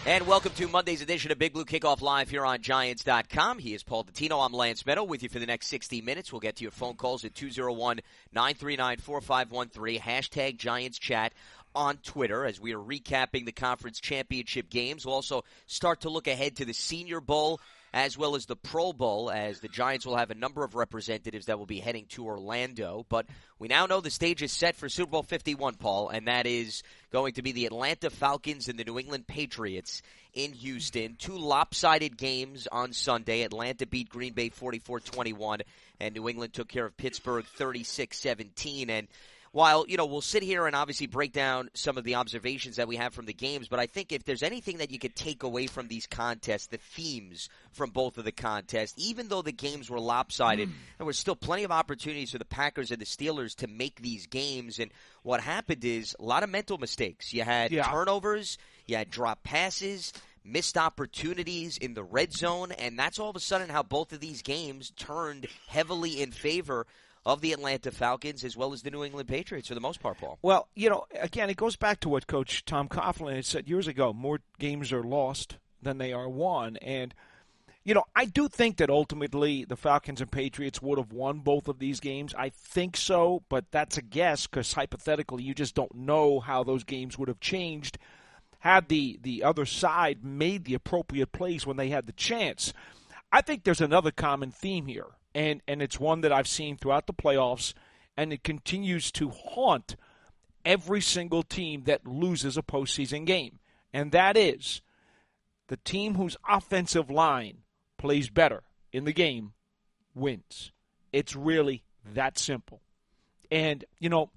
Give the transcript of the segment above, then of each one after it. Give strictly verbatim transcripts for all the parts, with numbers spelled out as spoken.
And welcome to Monday's edition of Big Blue Kickoff Live here on Giants dot com. He is Paul Dottino. I'm Lance Meadow with you for the next sixty minutes. We'll get to your phone calls at two oh one, nine three nine, four five one three. Hashtag Giants Chat on Twitter as we are recapping the conference championship games. We'll also start to look ahead to the Senior Bowl as well as the Pro Bowl, as the Giants will have a number of representatives that will be heading to Orlando. But we now know the stage is set for Super Bowl fifty-one, Paul, and that is going to be the Atlanta Falcons and the New England Patriots in Houston. Two lopsided games on Sunday. Atlanta beat Green Bay forty-four twenty-one, and New England took care of Pittsburgh thirty-six seventeen. And while, you know, we'll sit here and obviously break down some of the observations that we have from the games, but I think if there's anything that you could take away from these contests, the themes from both of the contests, even though the games were lopsided, mm. there were still plenty of opportunities for the Packers and the Steelers to make these games. And what happened is a lot of mental mistakes. You had yeah. turnovers, you had drop passes, missed opportunities in the red zone, and that's all of a sudden how both of these games turned heavily in favor of the Atlanta Falcons as well as the New England Patriots for the most part, Paul. Well, you know, again, it goes back to what Coach Tom Coughlin had said years ago. More games are lost than they are won. And, you know, I do think that ultimately the Falcons and Patriots would have won both of these games. I think so, but that's a guess because hypothetically you just don't know how those games would have changed had the, the other side made the appropriate plays when they had the chance. I think there's another common theme here. And and it's one that I've seen throughout the playoffs, and it continues to haunt every single team that loses a postseason game. And that is the team whose offensive line plays better in the game wins. It's really that simple. And, you know,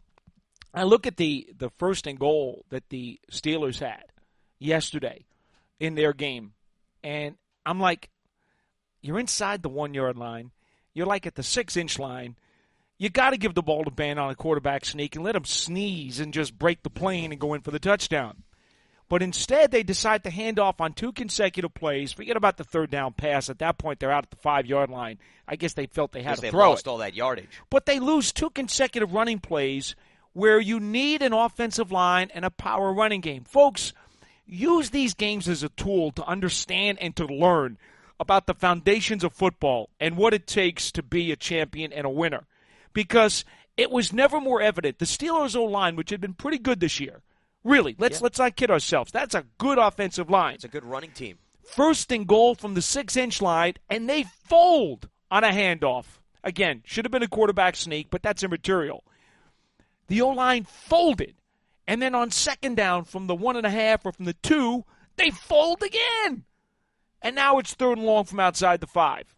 I look at the, the first and goal that the Steelers had yesterday in their game, and I'm like, you're inside the one-yard line. You're like at the six-inch line. You got to give the ball to Ben on a quarterback sneak and let him sneeze and just break the plane and go in for the touchdown. But instead, they decide to hand off on two consecutive plays. Forget about the third down pass. At that point, they're out at the five-yard line. I guess they felt they had to they throw lost it. all that yardage. But they lose two consecutive running plays where you need an offensive line and a power running game. Folks, use these games as a tool to understand and to learn about the foundations of football and what it takes to be a champion and a winner. Because it was never more evident. The Steelers' O-line, which had been pretty good this year, really, let's yeah. let's not kid ourselves. That's a good offensive line. It's a good running team. First and goal from the six-inch line, and they fold on a handoff. Again, should have been a quarterback sneak, but that's immaterial. The O-line folded, and then on second down from the one and a half or from the two, they fold again. And now it's third and long from outside the five.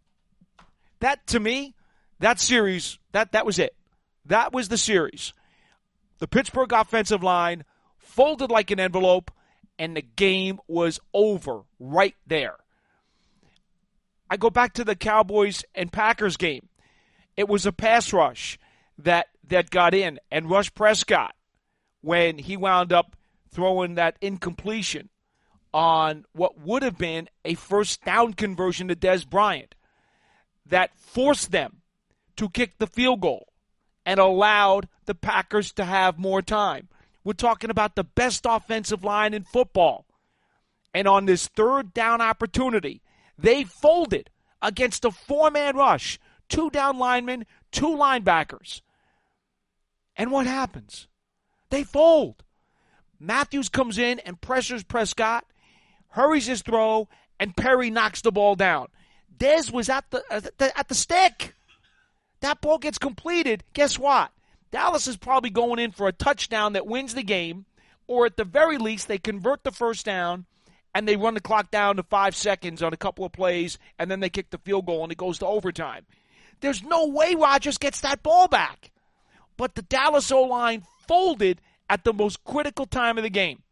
That, to me, that series, that, that was it. That was the series. The Pittsburgh offensive line folded like an envelope, and the game was over right there. I go back to the Cowboys and Packers game. It was a pass rush that, that got in, and Rush Prescott, when he wound up throwing that incompletion on what would have been a first down conversion to Dez Bryant that forced them to kick the field goal and allowed the Packers to have more time. We're talking about the best offensive line in football. And on this third down opportunity, they folded against a four-man rush, two down linemen, two linebackers. And what happens? They fold. Matthews comes in and pressures Prescott, hurries his throw, and Perry knocks the ball down. Dez was at the, at the at the stick. That ball gets completed. Guess what? Dallas is probably going in for a touchdown that wins the game, or at the very least, they convert the first down, and they run the clock down to five seconds on a couple of plays, and then they kick the field goal, and it goes to overtime. There's no way Rodgers gets that ball back. But the Dallas O-line folded at the most critical time of the game.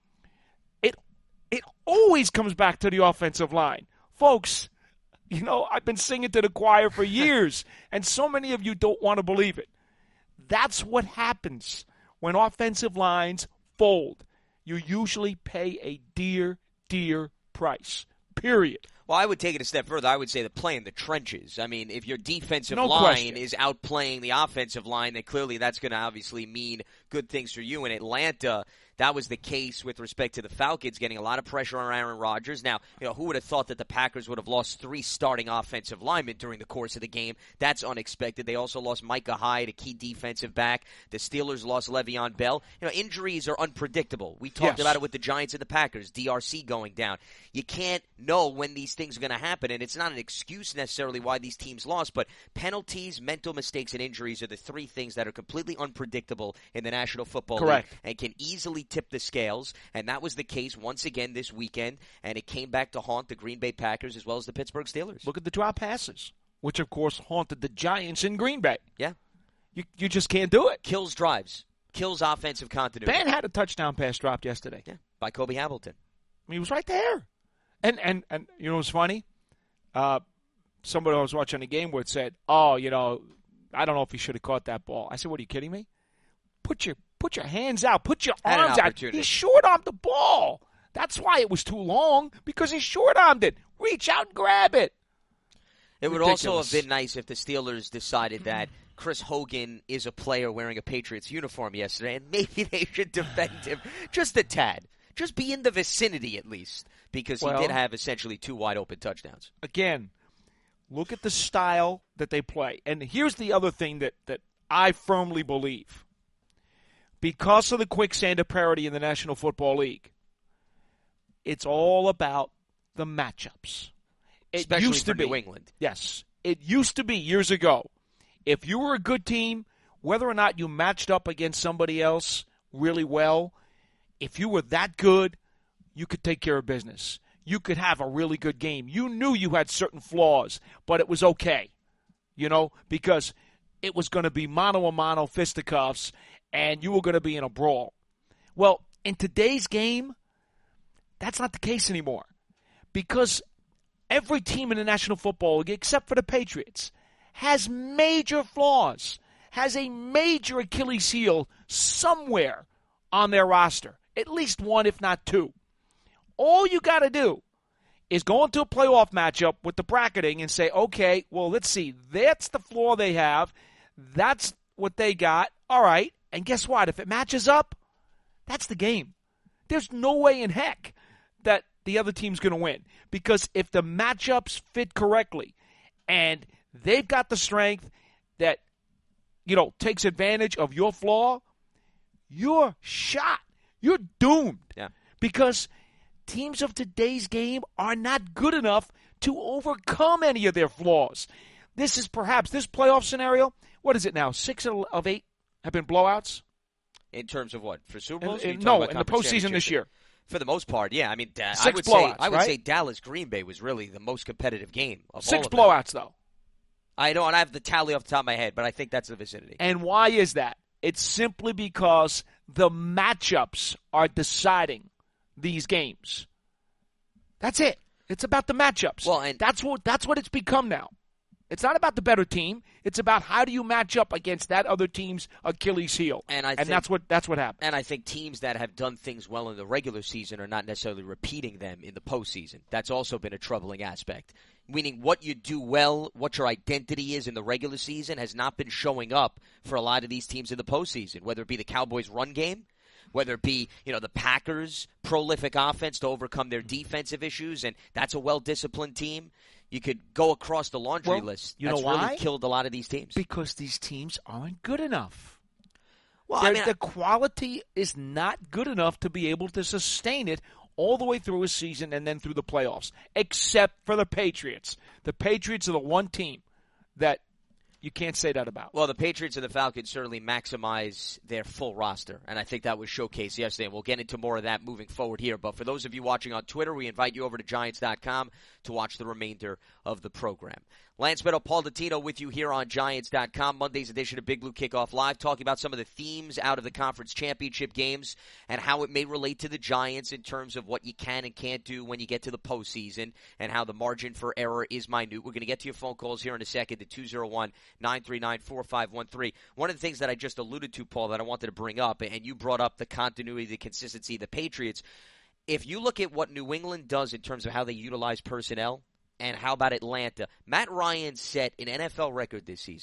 It always comes back to the offensive line. Folks, you know, I've been singing to the choir for years, and so many of you don't want to believe it. That's what happens when offensive lines fold. You usually pay a dear, dear price, period. Well, I would take it a step further. I would say the play in the trenches. I mean, if your defensive no line question. is outplaying the offensive line, then clearly that's going to obviously mean good things for you. In Atlanta, that was the case with respect to the Falcons getting a lot of pressure on Aaron Rodgers. Now, you know, who would have thought that the Packers would have lost three starting offensive linemen during the course of the game? That's unexpected. They also lost Micah Hyde, a key defensive back. The Steelers lost Le'Veon Bell. You know, injuries are unpredictable. We talked Yes. about it with the Giants and the Packers, D R C going down. You can't know when these things are going to happen, and it's not an excuse necessarily why these teams lost, but penalties, mental mistakes, and injuries are the three things that are completely unpredictable in the National Football Correct. League and can easily tip the scales, and that was the case once again this weekend, and it came back to haunt the Green Bay Packers as well as the Pittsburgh Steelers. Look at the drop passes, which, of course, haunted the Giants in Green Bay. Yeah. You, you just can't do it. Kills drives. Kills offensive continuity. Ben had a touchdown pass dropped yesterday. Yeah, by Kobe Hamilton. I mean, he was right there. And, and, and you know what's funny? Uh, somebody I was watching the game with said, oh, you know, I don't know if he should have caught that ball. I said, what, are you kidding me? Put your put your hands out. Put your Had an arms out. opportunity. He short-armed the ball. That's why it was too long, because he short-armed it. Reach out and grab it. It would Ridiculous. also have been nice if the Steelers decided that Chris Hogan is a player wearing a Patriots uniform yesterday, and maybe they should defend him just a tad. Just be in the vicinity at least, because Well, he did have essentially two wide-open touchdowns. Again, look at the style that they play. And here's the other thing that, that I firmly believe. Because of the quicksand of parity in the National Football League, it's all about the matchups. It Especially used for to be, New England. Yes. It used to be years ago. If you were a good team, whether or not you matched up against somebody else really well, if you were that good, you could take care of business. You could have a really good game. You knew you had certain flaws, but it was okay, you know, because it was going to be mano-a-mano fisticuffs, and you were going to be in a brawl. Well, in today's game, that's not the case anymore, because every team in the National Football League, except for the Patriots, has major flaws, has a major Achilles heel somewhere on their roster, at least one, if not two. All you got to do is go into a playoff matchup with the bracketing and say, okay, well, let's see, that's the flaw they have, that's what they got, all right, and guess what? If it matches up, that's the game. There's no way in heck that the other team's going to win, because if the matchups fit correctly and they've got the strength that, you know, takes advantage of your flaw, you're shot. You're doomed. Yeah. Because teams of today's game are not good enough to overcome any of their flaws. This is perhaps, this playoff scenario, what is it now? Six of eight have been blowouts? In terms of what? For Super Bowls? In- Or you in- talking no, about in the conference postseason this championship? year. For the most part, yeah. I mean, da- I Six would say blowouts, I would right? say Dallas Green Bay was really the most competitive game of all Six of them. blowouts, though. I don't have the tally off the top of my head, but I think that's the vicinity. And why is that? It's simply because the matchups are deciding these games. That's it. It's about the matchups. Well, and that's what that's what it's become now. It's not about the better team. It's about how do you match up against that other team's Achilles heel. And I and think- that's what that's what happened. And I think teams that have done things well in the regular season are not necessarily repeating them in the postseason. That's also been a troubling aspect. Meaning what you do well, what your identity is in the regular season has not been showing up for a lot of these teams in the postseason, whether it be the Cowboys' run game, whether it be, you know, the Packers' prolific offense to overcome their defensive issues, and that's a well-disciplined team. You could go across the laundry Well, list. you That's know why? really killed a lot of these teams. Because these teams aren't good enough. Well, They're- I mean, the quality is not good enough to be able to sustain it all the way through a season and then through the playoffs, except for the Patriots. The Patriots are the one team that you can't say that about. Well, the Patriots and the Falcons certainly maximize their full roster, and I think that was showcased yesterday, and we'll get into more of that moving forward here. But for those of you watching on Twitter, we invite you over to Giants dot com to watch the remainder of the program. Lance Meadow, Paul Dottino with you here on Giants dot com, Monday's edition of Big Blue Kickoff Live, talking about some of the themes out of the conference championship games and how it may relate to the Giants in terms of what you can and can't do when you get to the postseason and how the margin for error is minute. We're going to get to your phone calls here in a second at two oh one, nine three nine, four five one three. One of the things that I just alluded to, Paul, that I wanted to bring up, and you brought up the continuity, the consistency of the Patriots. If you look at what New England does in terms of how they utilize personnel, and how about Atlanta? Matt Ryan set an N F L record this season.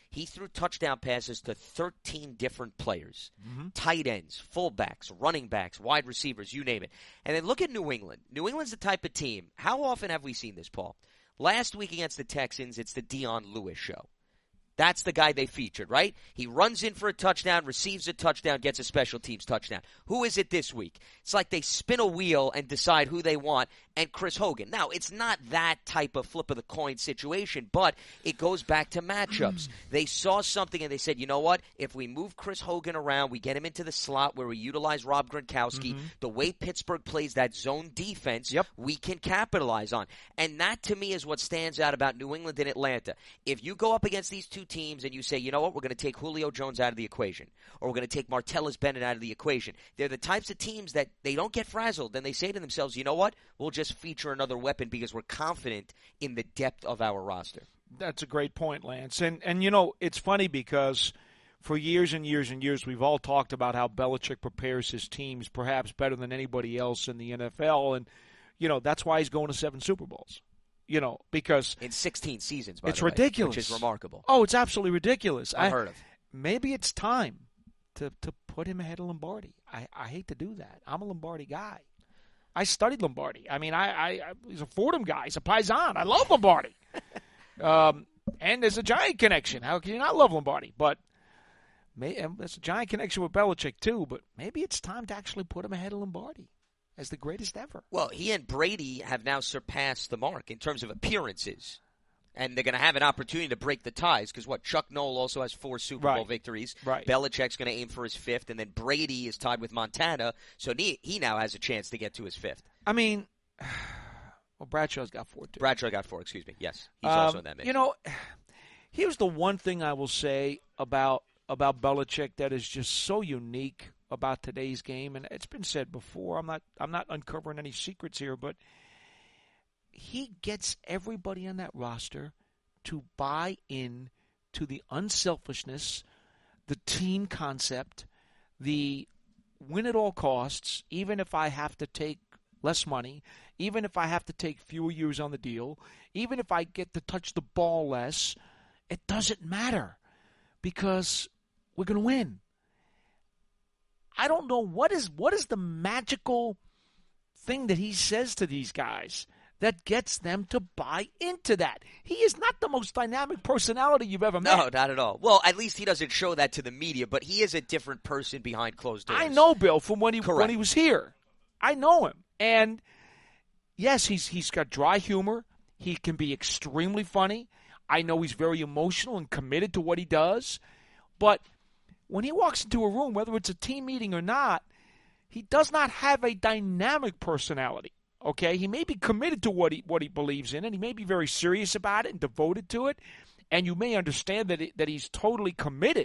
he threw touchdown passes to thirteen different players. Mm-hmm. Tight ends, fullbacks, running backs, wide receivers, you name it. And then look at New England. New England's the type of team. How often have we seen this, Paul? Last week against the Texans, it's the Dion Lewis show. That's the guy they featured, right? He runs in for a touchdown, receives a touchdown, gets a special teams touchdown. Who is it this week? It's like they spin a wheel and decide who they want, and Chris Hogan. Now, it's not that type of flip-of-the-coin situation, but it goes back to matchups. They saw something and they said, you know what? If we move Chris Hogan around, we get him into the slot where we utilize Rob Gronkowski, mm-hmm. the way Pittsburgh plays that zone defense, yep. we can capitalize on. And that, to me, is what stands out about New England and Atlanta. If you go up against these two teams and you say, you know what, we're going to take Julio Jones out of the equation, or we're going to take Martellus Bennett out of the equation. They're the types of teams that they don't get frazzled, and they say to themselves, you know what, we'll just feature another weapon because we're confident in the depth of our roster. That's a great point, Lance. And, and you know, it's funny because for years and years and years, we've all talked about how Belichick prepares his teams perhaps better than anybody else in the N F L, and, you know, that's why he's going to seven Super Bowls. You know, because in sixteen seasons, by it's the way, ridiculous, which is remarkable. Oh, it's absolutely ridiculous. Unheard of. Maybe it's time to to put him ahead of Lombardi. I, I hate to do that. I'm a Lombardi guy. I studied Lombardi. I mean, I, I, I he's a Fordham guy. He's a Paisan. I love Lombardi. um, and there's a giant connection. How can you not love Lombardi? But may, and there's a giant connection with Belichick too. But maybe it's time to actually put him ahead of Lombardi as the greatest ever. Well, he and Brady have now surpassed the mark in terms of appearances. And they're going to have an opportunity to break the ties because, what, Chuck Noll also has four Super right. Bowl victories. Right. Belichick's going to aim for his fifth, and then Brady is tied with Montana, so he, he now has a chance to get to his fifth. I mean, well, Bradshaw's got four, too. Bradshaw got four, excuse me. Yes, he's um, also in that mix. You know, here's the one thing I will say about about Belichick that is just so unique about today's game, and it's been said before. I'm not I'm not uncovering any secrets here, but he gets everybody on that roster to buy in to the unselfishness, the team concept, the win at all costs, even if I have to take less money, even if I have to take fewer years on the deal, even if I get to touch the ball less, it doesn't matter because we're going to win. I don't know what is what is the magical thing that he says to these guys that gets them to buy into that. He is not the most dynamic personality you've ever met. No, not at all. Well, at least he doesn't show that to the media, but he is a different person behind closed doors. I know Bill from when he Correct. when he was here. I know him. And yes, he's he's got dry humor. He can be extremely funny. I know he's very emotional and committed to what he does. But when he walks into a room, whether it's a team meeting or not, he does not have a dynamic personality. Okay, he may be committed to what he what he believes in, and he may be very serious about it and devoted to it, and you may understand that it, that he's totally committed.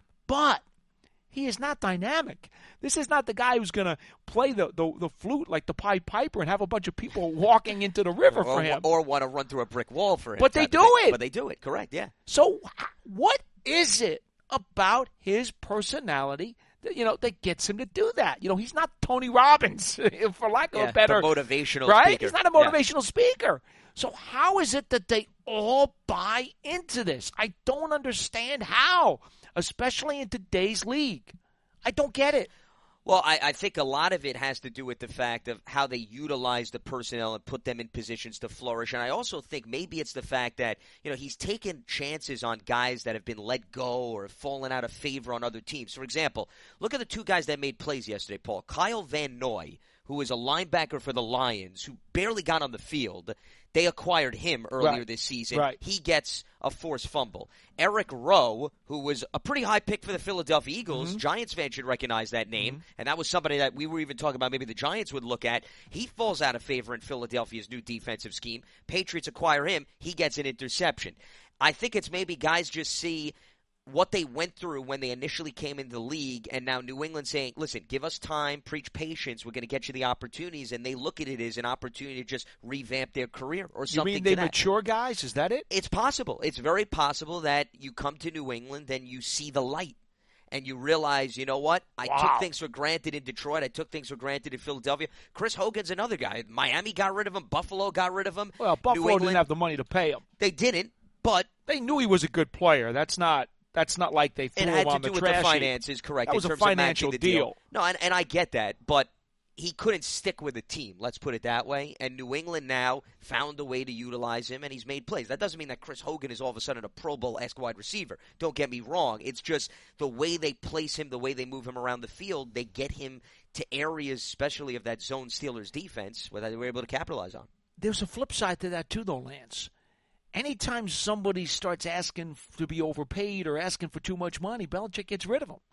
But he is not dynamic. This is not the guy who's going to play the, the, the flute like the Pied Piper and have a bunch of people walking into the river or, for him. Or want to run through a brick wall for him. But they do it. But they do it, correct, yeah. So what is it about his personality that, you know, that gets him to do that? You know, he's not Tony Robbins, for lack of yeah, a better... the motivational right? speaker. He's not a motivational yeah. speaker. So how is it that they all buy into this? I don't understand how, especially in today's league. I don't get it. Well, I, I think a lot of it has to do with the fact of how they utilize the personnel and put them in positions to flourish. And I also think maybe it's the fact that, you know, he's taken chances on guys that have been let go or have fallen out of favor on other teams. For example, look at the two guys that made plays yesterday, Paul. Kyle Van Noy, who is a linebacker for the Lions, who barely got on the field. They acquired him earlier right. this season. Right. He gets a forced fumble. Eric Rowe, who was a pretty high pick for the Philadelphia Eagles, mm-hmm. Giants fans should recognize that name, mm-hmm. and that was somebody that we were even talking about maybe the Giants would look at. He falls out of favor in Philadelphia's new defensive scheme. Patriots acquire him. He gets an interception. I think it's maybe guys just see what they went through when they initially came into the league, and now New England saying, listen, give us time, preach patience, we're going to get you the opportunities, and they look at it as an opportunity to just revamp their career or something. You mean they to mature guys? Is that it? It's possible. It's very possible that you come to New England and you see the light, and you realize, you know what, I wow. took things for granted in Detroit, I took things for granted in Philadelphia. Chris Hogan's another guy. Miami got rid of him, Buffalo got rid of him. Well, Buffalo New England, didn't have the money to pay him. They didn't. But they knew he was a good player. That's not that's not like they threw it had him to on do the with trash the heap. finances, correct? That was in a terms financial of matching the deal. deal. No, and, and I get that, but he couldn't stick with a team, let's put it that way. And New England now found a way to utilize him, and he's made plays. That doesn't mean that Chris Hogan is all of a sudden a Pro Bowl-esque wide receiver. Don't get me wrong. It's just the way they place him, the way they move him around the field, they get him to areas, especially of that zone Steelers defense, where they were able to capitalize on. There's a flip side to that too, though, Lance. Anytime somebody starts asking to be overpaid or asking for too much money, Belichick gets rid of them.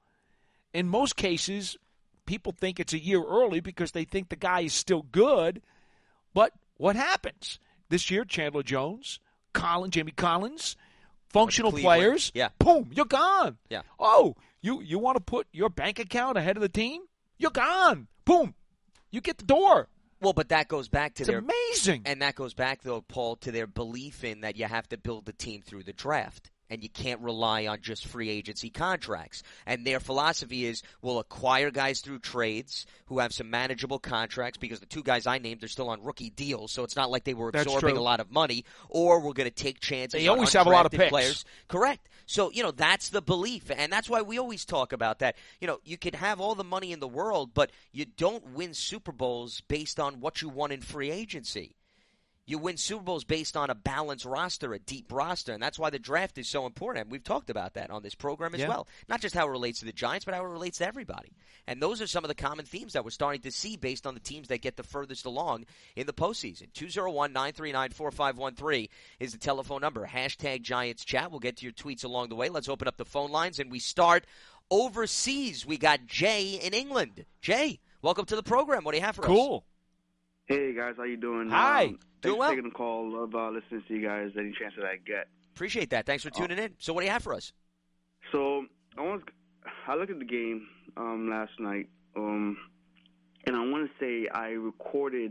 In most cases, people think it's a year early because they think the guy is still good. But what happens? This year, Chandler Jones, Collins, Jamie Collins, functional players, yeah. boom, you're gone. Yeah. Oh, you, you want to put your bank account ahead of the team? You're gone. Boom. You get the door. Well, but that goes back to it's their amazing. And that goes back, though, Paul, to their belief in that you have to build the team through the draft. And you can't rely on just free agency contracts. And their philosophy is we'll acquire guys through trades who have some manageable contracts because the two guys I named are still on rookie deals, so it's not like they were absorbing a lot of money. Or we're going to take chances They on always have a lot of picks. Players. Correct. So, you know, that's the belief. And that's why we always talk about that. You know, you could have all the money in the world, but you don't win Super Bowls based on what you won in free agency. You win Super Bowls based on a balanced roster, a deep roster, and that's why the draft is so important. And we've talked about that on this program as yeah. well. Not just how it relates to the Giants, but how it relates to everybody. And those are some of the common themes that we're starting to see based on the teams that get the furthest along in the postseason. two oh one, nine three nine, four five one three is the telephone number. Hashtag Giants Chat. We'll get to your tweets along the way. Let's open up the phone lines, and we start overseas. We got Jay in England. Jay, welcome to the program. What do you have for cool. us? Cool. Hey, guys. How you doing? Hi. Um, Doing thanks well. for taking the call. Love uh, listening to you guys any chance that I get. Appreciate that. Thanks for tuning in. So what do you have for us? So I want I looked at the game um, last night, um, and I want to say I recorded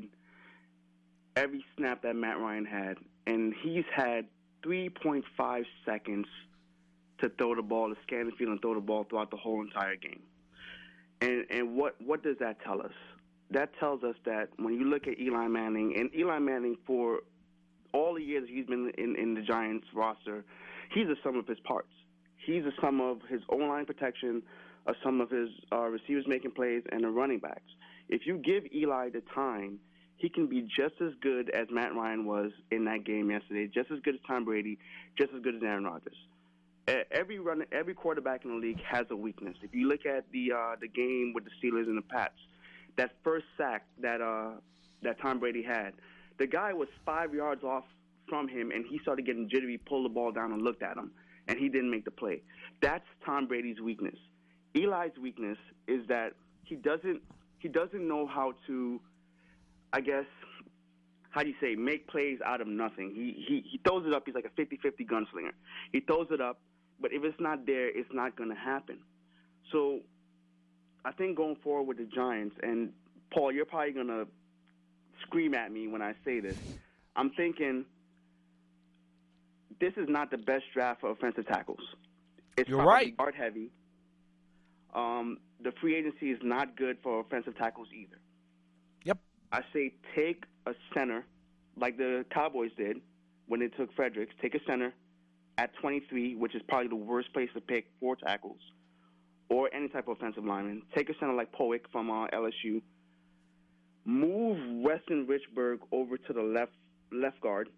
every snap that Matt Ryan had, and he's had three point five seconds to throw the ball, to scan the field and throw the ball throughout the whole entire game. And and what, what does that tell us? That tells us that when you look at Eli Manning, and Eli Manning for all the years he's been in, in the Giants roster, he's a sum of his parts. He's a sum of his O-line protection, a sum of his uh, receivers making plays, and the running backs. If you give Eli the time, he can be just as good as Matt Ryan was in that game yesterday, just as good as Tom Brady, just as good as Aaron Rodgers. Every run, every quarterback in the league has a weakness. If you look at the uh, the game with the Steelers and the Pats, that first sack that uh, that Tom Brady had, the guy was five yards off from him, and he started getting jittery, pulled the ball down, and looked at him, and he didn't make the play. That's Tom Brady's weakness. Eli's weakness is that he doesn't he doesn't know how to, I guess, how do you say, make plays out of nothing. He he he throws it up. He's like a fifty-fifty gunslinger. He throws it up, but if it's not there, it's not going to happen. So I think going forward with the Giants, and Paul, you're probably going to scream at me when I say this, I'm thinking this is not the best draft for offensive tackles. It's You're probably right. guard heavy. Um, the free agency is not good for offensive tackles either. Yep. I say take a center like the Cowboys did when they took Fredericks. Take a center at twenty-three, which is probably the worst place to pick four tackles, or any type of offensive lineman. Take a center like Poick from uh, L S U. Move Weston Richburg over to the left left guard.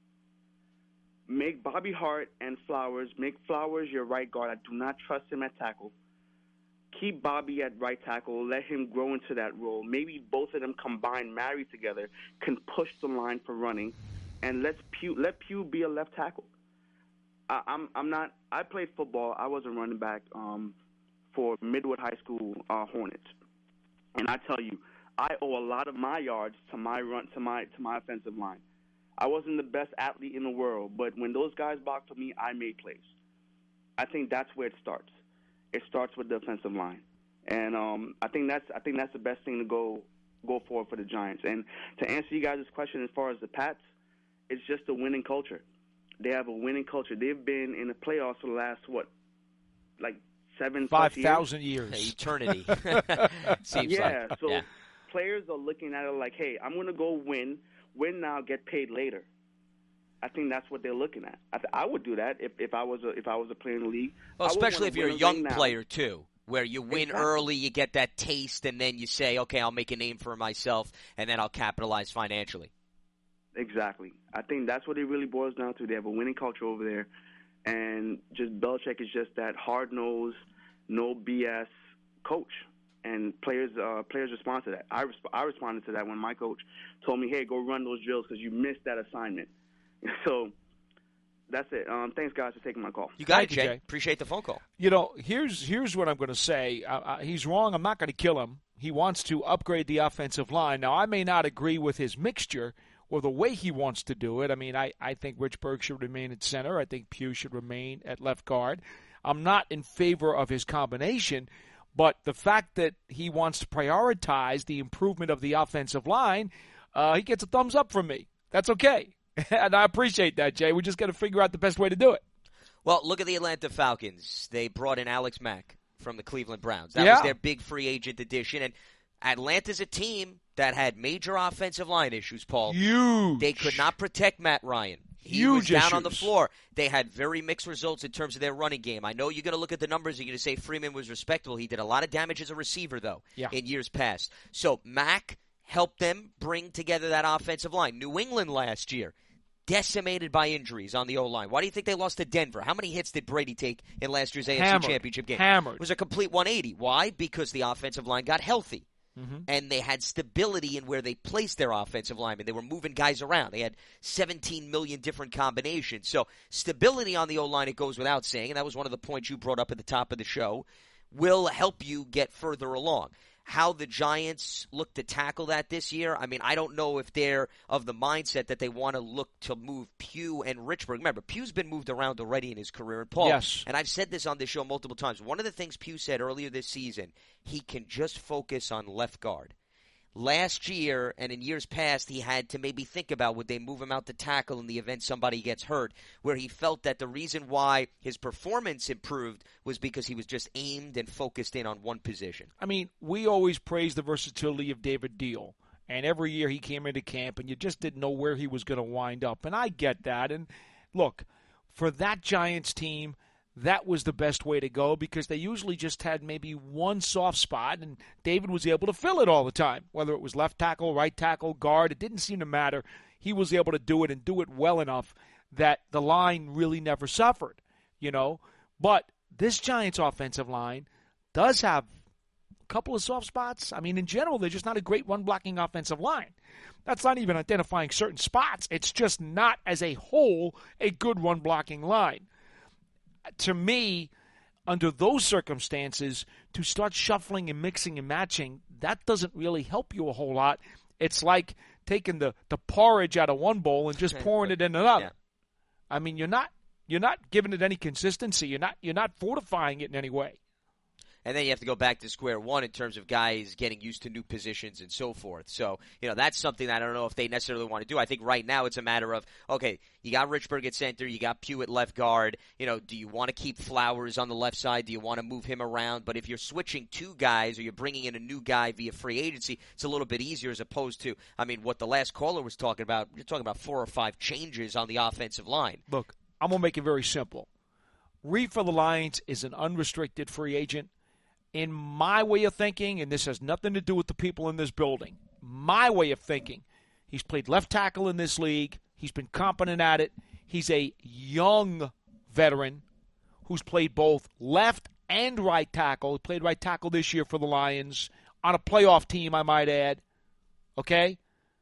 Make Bobby Hart and Flowers, make Flowers your right guard. I do not trust him at tackle. Keep Bobby at right tackle. Let him grow into that role. Maybe both of them combined, married together, can push the line for running. And let's Pugh, let Pugh be a left tackle. I, I'm I'm not. I played football. I was a running back um, for Midwood High School uh, Hornets, and I tell you, I owe a lot of my yards to my run to my to my offensive line. I wasn't the best athlete in the world, but when those guys blocked for me, I made plays. I think that's where it starts. It starts with the offensive line, and um, I think that's I think that's the best thing to go go forward for the Giants. And to answer you guys' question as far as the Pats, it's just a winning culture. They have a winning culture. They've been in the playoffs for the last what, like seven five plus thousand years, Hey, eternity. Seems yeah. like. So yeah. players are looking at it like, hey, I'm going to go win. Win now, get paid later. I think that's what they're looking at. I, th- I would do that if, if I was a, if I was a player in the league. Well, especially if you're a young now. player too, where you win exactly. early, you get that taste, and then you say, "Okay, I'll make a name for myself, and then I'll capitalize financially." Exactly. I think that's what it really boils down to. They have a winning culture over there, and just Belichick is just that hard-nosed, no B S coach. And players uh, players respond to that. I, resp- I responded to that when my coach told me, hey, go run those drills because you missed that assignment. So that's it. Um, thanks, guys, for taking my call. You got Thank it, you, Jay. Jay. Appreciate the phone call. You know, here's here's what I'm going to say. Uh, uh, he's wrong. I'm not going to kill him. He wants to upgrade the offensive line. Now, I may not agree with his mixture or the way he wants to do it. I mean, I, I think Richburg should remain at center. I think Pugh should remain at left guard. I'm not in favor of his combination. But the fact that he wants to prioritize the improvement of the offensive line, uh, he gets a thumbs up from me. That's okay. And I appreciate that, Jay. We just got to figure out the best way to do it. Well, look at the Atlanta Falcons. They brought in Alex Mack from the Cleveland Browns. That yeah. was their big free agent addition. And Atlanta's a team that had major offensive line issues, Paul. Huge. They could not protect Matt Ryan. He Huge was down issues. on the floor. They had very mixed results in terms of their running game. I know you're going to look at the numbers. You're going to say Freeman was respectable. He did a lot of damage as a receiver, though, yeah. in years past. So Mack helped them bring together that offensive line. New England last year, decimated by injuries on the O-line. Why do you think they lost to Denver? How many hits did Brady take in last year's A F C Hammered. Championship game? Hammered. It was a complete one eighty. Why? Because the offensive line got healthy. Mm-hmm. And they had stability in where they placed their offensive linemen. They were moving guys around. They had seventeen million different combinations. So stability on the O-line, it goes without saying, and that was one of the points you brought up at the top of the show, will help you get further along. How the Giants look to tackle that this year, I mean, I don't know if they're of the mindset that they want to look to move Pugh and Richburg. Remember, Pugh's been moved around already in his career. And Paul, yes. and I've said this on this show multiple times, one of the things Pugh said earlier this season, he can just focus on left guard. Last year and in years past, he had to maybe think about would they move him out to tackle in the event somebody gets hurt, where he felt that the reason why his performance improved was because he was just aimed and focused in on one position. I mean, we always praise the versatility of David Deal. And every year he came into camp and you just didn't know where he was going to wind up. And I get that. And look, for that Giants team, that was the best way to go because they usually just had maybe one soft spot, and David was able to fill it all the time, whether it was left tackle, right tackle, guard. It didn't seem to matter. He was able to do it and do it well enough that the line really never suffered, you know. But this Giants offensive line does have a couple of soft spots. I mean, in general, they're just not a great run-blocking offensive line. That's not even identifying certain spots. It's just not, as a whole, a good run-blocking line. To me, under those circumstances, to start shuffling and mixing and matching, that doesn't really help you a whole lot. It's like taking the, the porridge out of one bowl and just pouring it in another. Yeah. I mean, you're not you're not giving it any consistency. You're not you're not fortifying it in any way. And then you have to go back to square one in terms of guys getting used to new positions and so forth. So, you know, that's something that I don't know if they necessarily want to do. I think right now it's a matter of, okay, you got Richburg at center, you got Pugh at left guard. You know, do you want to keep Flowers on the left side? Do you want to move him around? But if you're switching two guys or you're bringing in a new guy via free agency, it's a little bit easier as opposed to, I mean, what the last caller was talking about. You're talking about four or five changes on the offensive line. Look, I'm going to make it very simple. Reed for the Lions is an unrestricted free agent. In my way of thinking, and this has nothing to do with the people in this building, my way of thinking, he's played left tackle in this league. He's been competent at it. He's a young veteran who's played both left and right tackle. He played right tackle this year for the Lions on a playoff team, I might add. Okay?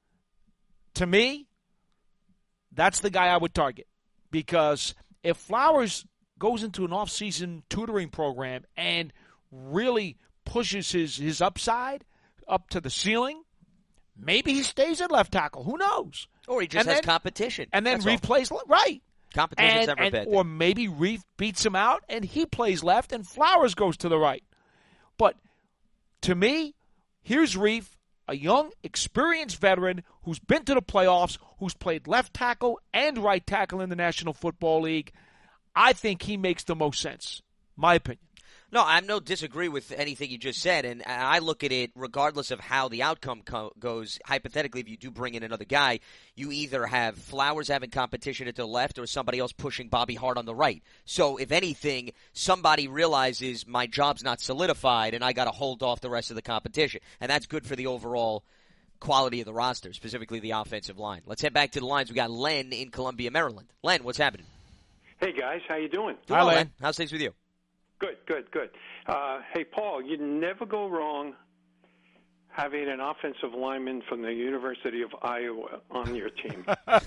To me, that's the guy I would target. Because if Flowers goes into an off-season tutoring program and really pushes his, his upside up to the ceiling, maybe he stays at left tackle. Who knows? Or he just and has then, competition. And then That's Reef all. plays right. Competition's and, never and, a bad Or thing. maybe Reef beats him out and he plays left and Flowers goes to the right. But to me, here's Reef, a young, experienced veteran who's been to the playoffs, who's played left tackle and right tackle in the National Football League. I think he makes the most sense. My opinion. No, I no disagree with anything you just said, and I look at it regardless of how the outcome co- goes. Hypothetically, if you do bring in another guy, you either have Flowers having competition at the left or somebody else pushing Bobby Hart on the right. So, if anything, somebody realizes my job's not solidified and I got to hold off the rest of the competition, and that's good for the overall quality of the roster, specifically the offensive line. Let's head back to the lines. We got Len in Columbia, Maryland. Len, what's happening? Hey guys, how you doing? Doing well, Len. How's things with you? Good, good, good. Uh, hey, Paul, you never go wrong having an offensive lineman from the University of Iowa on your team.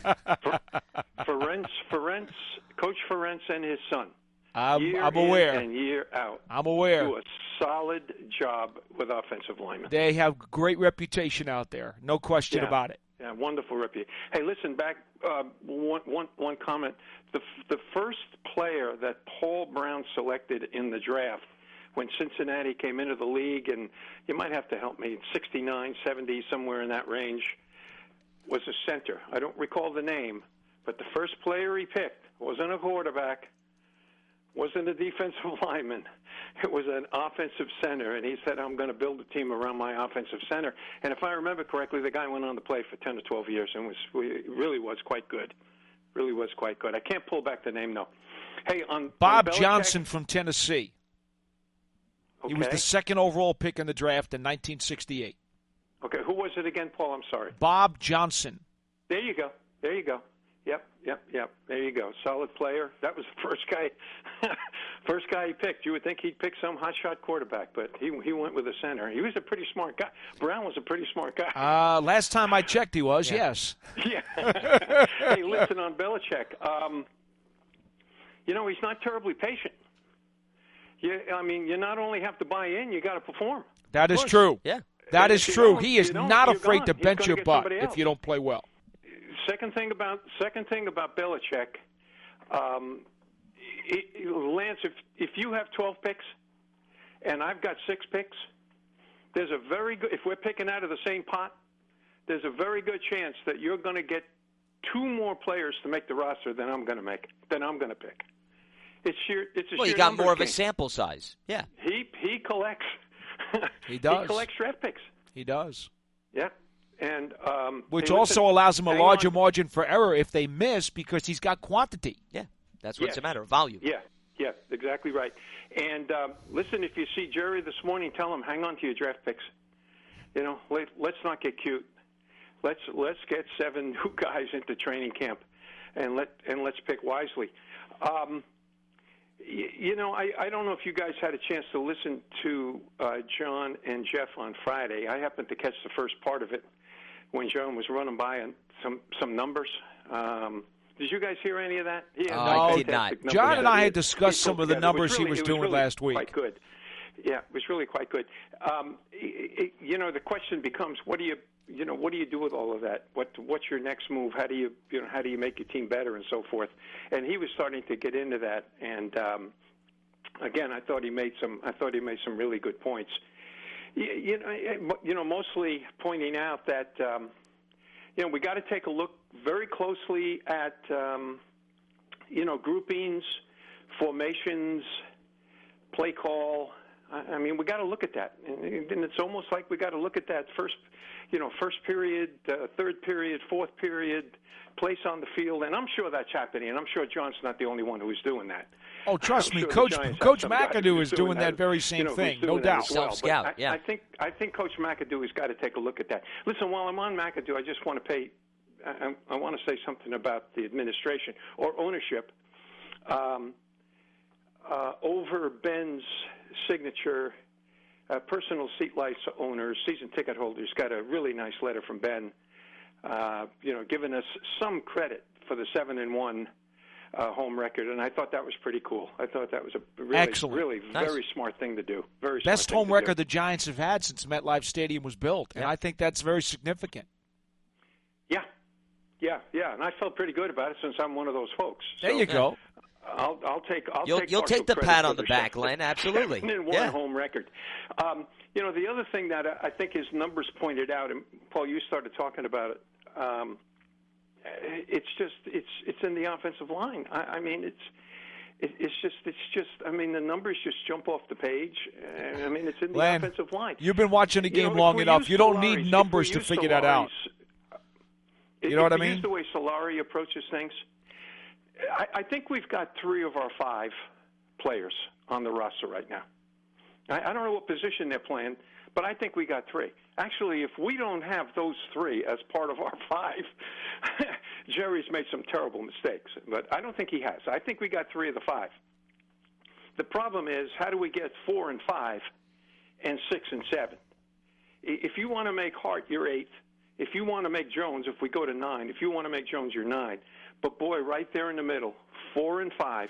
Ferenc, Ferenc, Coach Ferenc and his son. I'm, year I'm aware. in and year out. I'm aware. Do a solid job with offensive linemen. They have great reputation out there. No question yeah. about it. Yeah, wonderful reputation. Hey, listen, back uh, one, one, one comment. The, the first player that Paul Brown selected in the draft when Cincinnati came into the league, and you might have to help me, sixty-nine, seventy, somewhere in that range, was a center. I don't recall the name, but the first player he picked wasn't a quarterback, wasn't a defensive lineman. It was an offensive center, and he said, I'm going to build a team around my offensive center. And if I remember correctly, the guy went on to play for ten or twelve years and was really was quite good. Really was quite good. I can't pull back the name, though. Hey, on Bob on Johnson from Tennessee. Okay. He was the second overall pick in the draft in nineteen sixty-eight. Okay, who was it again, Paul? I'm sorry. Bob Johnson. There you go. There you go. Yep, yep, yep. There you go. Solid player. That was the first guy, first guy he picked. You would think he'd pick some hotshot quarterback, but he he went with a center. He was a pretty smart guy. Brown was a pretty smart guy. Uh, last time I checked, he was. Yeah. Yes. Yeah. Hey, listen on Belichick. Um, you know, he's not terribly patient. You, I mean, you not only have to buy in, you got to perform. That is true. Yeah. That And is if you true. don't- He is you don't, not you're afraid gone. to He's bench gonna your get butt somebody if else. you don't play well. Second thing about second thing about Belichick, um, it, it- Lance, if if you have twelve picks, and I've got six picks, there's a very good. If we're picking out of the same pot, there's a very good chance that you're going to get two more players to make the roster than I'm going to make. Than I'm going to pick. It's sheer. It's a Well, sheer you got numbers more of a game. sample size. Yeah. He he collects. He does. He collects draft picks. He does. Yeah. And um, Which hey, also listen, allows him a hang larger on. margin for error if they miss because he's got quantity. Yeah. That's what's Yes. a matter of volume. Yeah, yeah, exactly right. And um, listen, if you see Jerry this morning, tell him hang on to your draft picks. You know, let, let's not get cute. Let's let's get seven new guys into training camp, and let and let's pick wisely. Um, you, you know, I, I don't know if you guys had a chance to listen to uh, John and Jeff on Friday. I happened to catch the first part of it when John was running by on some some numbers. Um, did you guys hear any of that? He had Oh, I did fantastic not. numbers John and that I he had discussed he some pulled of the together. It numbers he really- was it doing really last week. Quite good. Yeah, it was really quite good. Um, it, it, you know, the question becomes, what do you, you know, what do you do with all of that? What, what's your next move? How do you, you know, how do you make your team better and so forth? And he was starting to get into that. And um, again, I thought he made some, I thought he made some really good points. You, you know, you know, mostly pointing out that, um, you know, we got to take a look very closely at, um, you know, groupings, formations, play call. I mean, we got to look at that, and it's almost like we got to look at that first, you know, first period, uh, third period, fourth period, place on the field, and I'm sure that's happening, and I'm sure John's not the only one who is doing that. Oh, trust I'm me, sure the Coach Giants have Coach some guy McAdoo who's is doing that very same you know, who's thing, no doing that doubt. as well. But Self-scout, I, yeah. I think I think Coach McAdoo has got to take a look at that. Listen, while I'm on McAdoo, I just want to pay. I, I want to say something about the administration or ownership. Um, uh, over Ben's signature, uh, personal seat lights owners, season ticket holders got a really nice letter from Ben, uh, you know, giving us some credit for the seven and one uh, home record, and I thought that was pretty cool. I thought that was a really, Excellent. really Nice. very smart thing to do. Very Best smart home thing to record do. the Giants have had since MetLife Stadium was built, and Yeah. I think that's very significant. Yeah, yeah, yeah, and I felt pretty good about it since I'm one of those folks. There So, you go. I'll, I'll take. I'll You'll- take you'll partial take the credit pat for on the back, seven- Len. Absolutely. seven and one Yeah. home record. Um, you know, the other thing that I I think his numbers pointed out, and Paul, you started talking about it. Um, it's just it's it's in the offensive line. I, I mean, it's It, it's just, it's just. I mean, the numbers just jump off the page. I mean, it's in the Len, offensive line. You've been watching the game you know, long enough. You don't Solari's, need numbers to use figure that out. If, you know what I if we mean? use the way Solari approaches things, I, I think we've got three of our five players on the roster right now. I, I don't know what position they're playing, but I think we got three. Actually, if we don't have those three as part of our five, Jerry's made some terrible mistakes. But I don't think he has. I think we got three of the five. The problem is, how do we get four and five and six and seven? If you want to make Hart, you're eighth. If you want to make Jones, if we go to nine, if you want to make Jones, you're nine. But, boy, right there in the middle, four and five,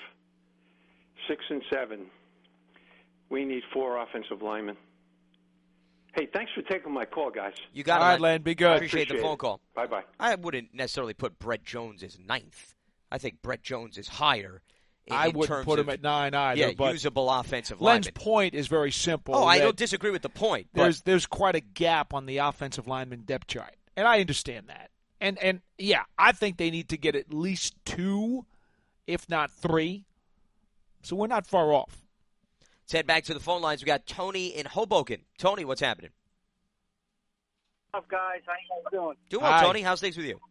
six and seven, we need four offensive linemen. Hey, thanks for taking my call, guys. You got it, All right, Len. Be good. I appreciate, appreciate the phone it. call. Bye-bye. I wouldn't necessarily put Brett Jones as ninth. I think Brett Jones is higher. In, I in wouldn't terms put him of, at nine either. Yeah, but usable offensive Len's lineman. point is very simple. Oh, I that don't disagree with the point. But There's there's quite a gap on the offensive lineman depth chart, and I understand that. And and yeah, I think they need to get at least two, if not three. So we're not far off. let's head back to the phone lines. We got Tony in Hoboken. Tony, what's happening? What's up, guys? How you guys doing? Doing well, Hi. Tony. How's things with you?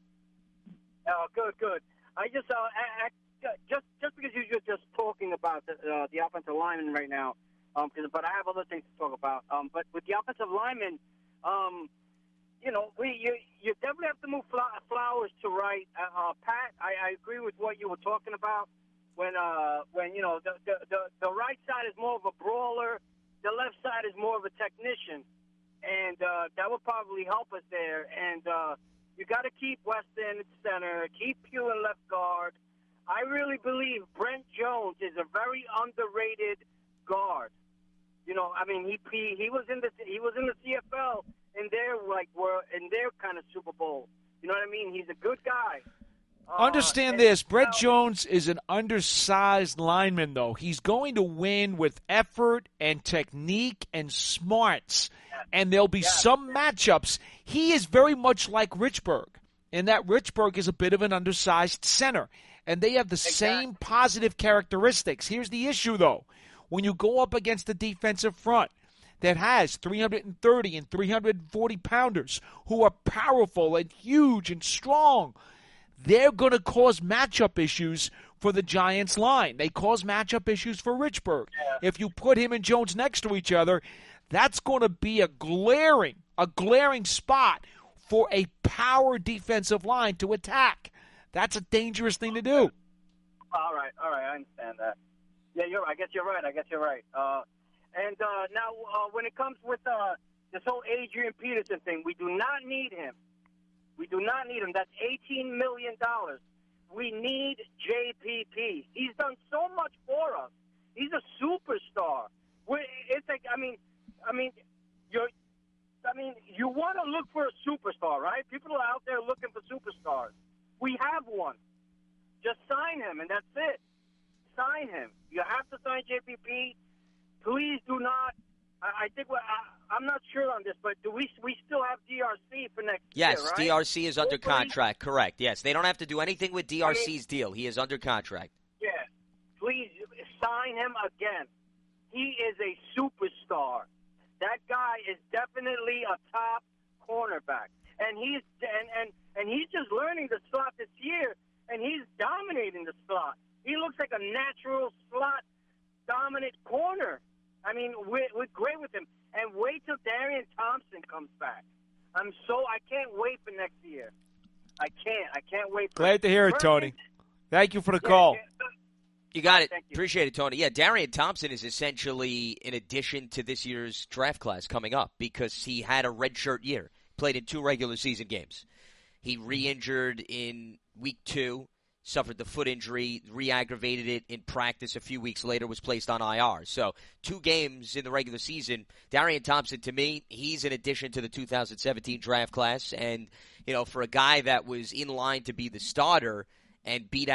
Oh, good, good. I just, uh, I, I, just, just because you're just talking about the, uh, the offensive lineman right now, um, cause, but I have other things to talk about. Um, but with the offensive lineman, um, you know, we, you, you definitely have to move Flowers to right. Uh, uh, Pat, I, I agree with what you were talking about when, uh, when you know, the, the, the, the right side is more of a brawler, the left side is more of a technician, and uh, that would probably help us there. And uh, you got to keep Weston at center, keep Pugh in left guard. I really believe Brent Jones is a very underrated guard. You know, I mean, he he, he was in the he was in the C F L in their like were in their kind of Super Bowl. You know what I mean? He's a good guy. Uh, Understand and, this. Brett well, Jones is an undersized lineman, though. He's going to win with effort and technique and smarts. And there'll be yeah. some matchups. He is very much like Richburg, in that Richburg is a bit of an undersized center. And they have the Exactly. same positive characteristics. Here's the issue, though. When you go up against the defensive front that has three thirty and three forty pounders who are powerful and huge and strong, they're going to cause matchup issues for the Giants line. They cause matchup issues for Richburg. Yeah. If you put him and Jones next to each other, that's going to be a glaring, a glaring spot for a power defensive line to attack. That's a dangerous thing to do. All right, all right, I understand that. Yeah, you're. I guess you're right. I guess you're right. Uh, and uh, now, uh, when it comes with uh, this whole Adrian Peterson thing, we do not need him. We do not need him. That's eighteen million dollars. We need J P P. He's done so much for us. He's a superstar. We're, it's like, I mean, I mean, you're. I mean, you want to look for a superstar, right? People are out there looking for superstars. We have one. Just sign him, and that's it. Sign him. You have to sign J P P. Please do not. I, I think we're, I, I'm not sure on this, but do we we still have D R C for next Yes, year, right? D R C is under Hopefully- contract. Correct. Yes, they don't have to do anything with D R C's deal. He is under contract. Yeah. Please sign him again. He is a superstar. That guy is definitely a top cornerback, and he's and and and he's just learning the slot this year, and he's dominating the slot. He looks like a natural slot dominant corner. I mean, we're, we're great with him. And wait till Darian Thompson comes back. I'm so I can't wait for next year. I can't. I can't wait. For Glad to hear it, Tony. Thank you for the call. Yeah, yeah. You got it. Thank you. Appreciate it, Tony. Yeah, Darian Thompson is essentially an addition to this year's draft class coming up because he had a redshirt year, played in two regular season games. He re-injured in week two, suffered the foot injury, re-aggravated it in practice a few weeks later, was placed on I R. So two games in the regular season. Darian Thompson, to me, he's an addition to the two thousand seventeen draft class. And, you know, for a guy that was in line to be the starter and beat out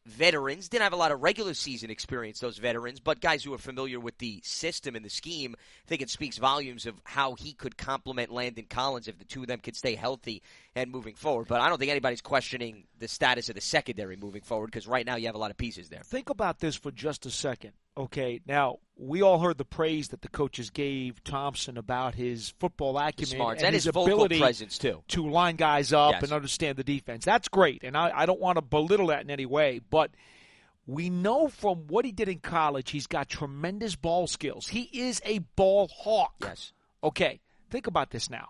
veterans, didn't have a lot of regular season experience, those veterans, but guys who are familiar with the system and the scheme. I think it speaks volumes of how he could complement Landon Collins if the two of them could stay healthy and moving forward. But I don't think anybody's questioning the status of the secondary moving forward, because right now you have a lot of pieces there. Think about this for just a second. Okay, now, we all heard the praise that the coaches gave Thompson about his football acumen Smarts, and, and his, his ability vocal presence, too. to line guys up Yes. and understand the defense. That's great, and I, I don't want to belittle that in any way, but we know from what he did in college, he's got tremendous ball skills. He is a ball hawk. Yes. Okay, think about this now.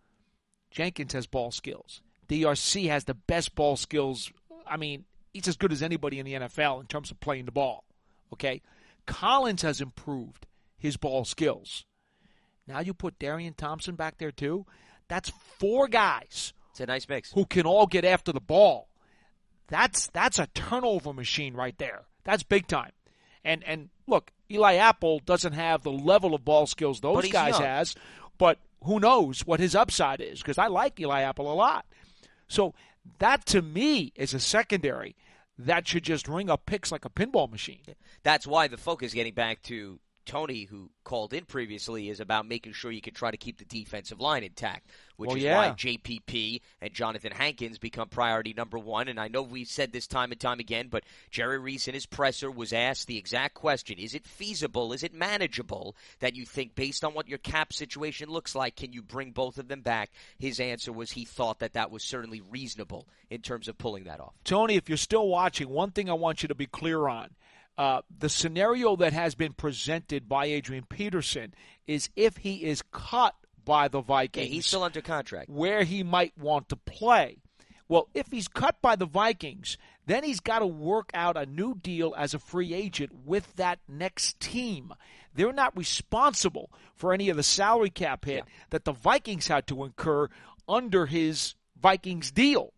Jenkins has ball skills. D R C has the best ball skills. I mean, he's as good as anybody in the N F L in terms of playing the ball. Okay? Collins has improved his ball skills. Now you put Darian Thompson back there too. That's four guys. It's a nice mix. Who can all get after the ball. That's that's a turnover machine right there. That's big time. And and look, Eli Apple doesn't have the level of ball skills But those he's guys young. has, but who knows what his upside is, because I like Eli Apple a lot. So that to me is a secondary that should just ring up picks like a pinball machine. That's why the focus, getting back to Tony, who called in previously, is about making sure you can try to keep the defensive line intact, which Well, is yeah. why J P P and Jonathan Hankins become priority number one. And I know we've said this time and time again, but Jerry Reese in his presser was asked the exact question: is it feasible, is it manageable that you think, based on what your cap situation looks like, can you bring both of them back? His answer was he thought that that was certainly reasonable in terms of pulling that off. Tony, if you're still watching, one thing I want you to be clear on. Uh, the scenario that has been presented by Adrian Peterson is if he is cut by the Vikings. Yeah, he's still under contract. Where he might want to play. Well, if he's cut by the Vikings, then he's got to work out a new deal as a free agent with that next team. They're not responsible for any of the salary cap hit Yeah. that the Vikings had to incur under his Vikings deal.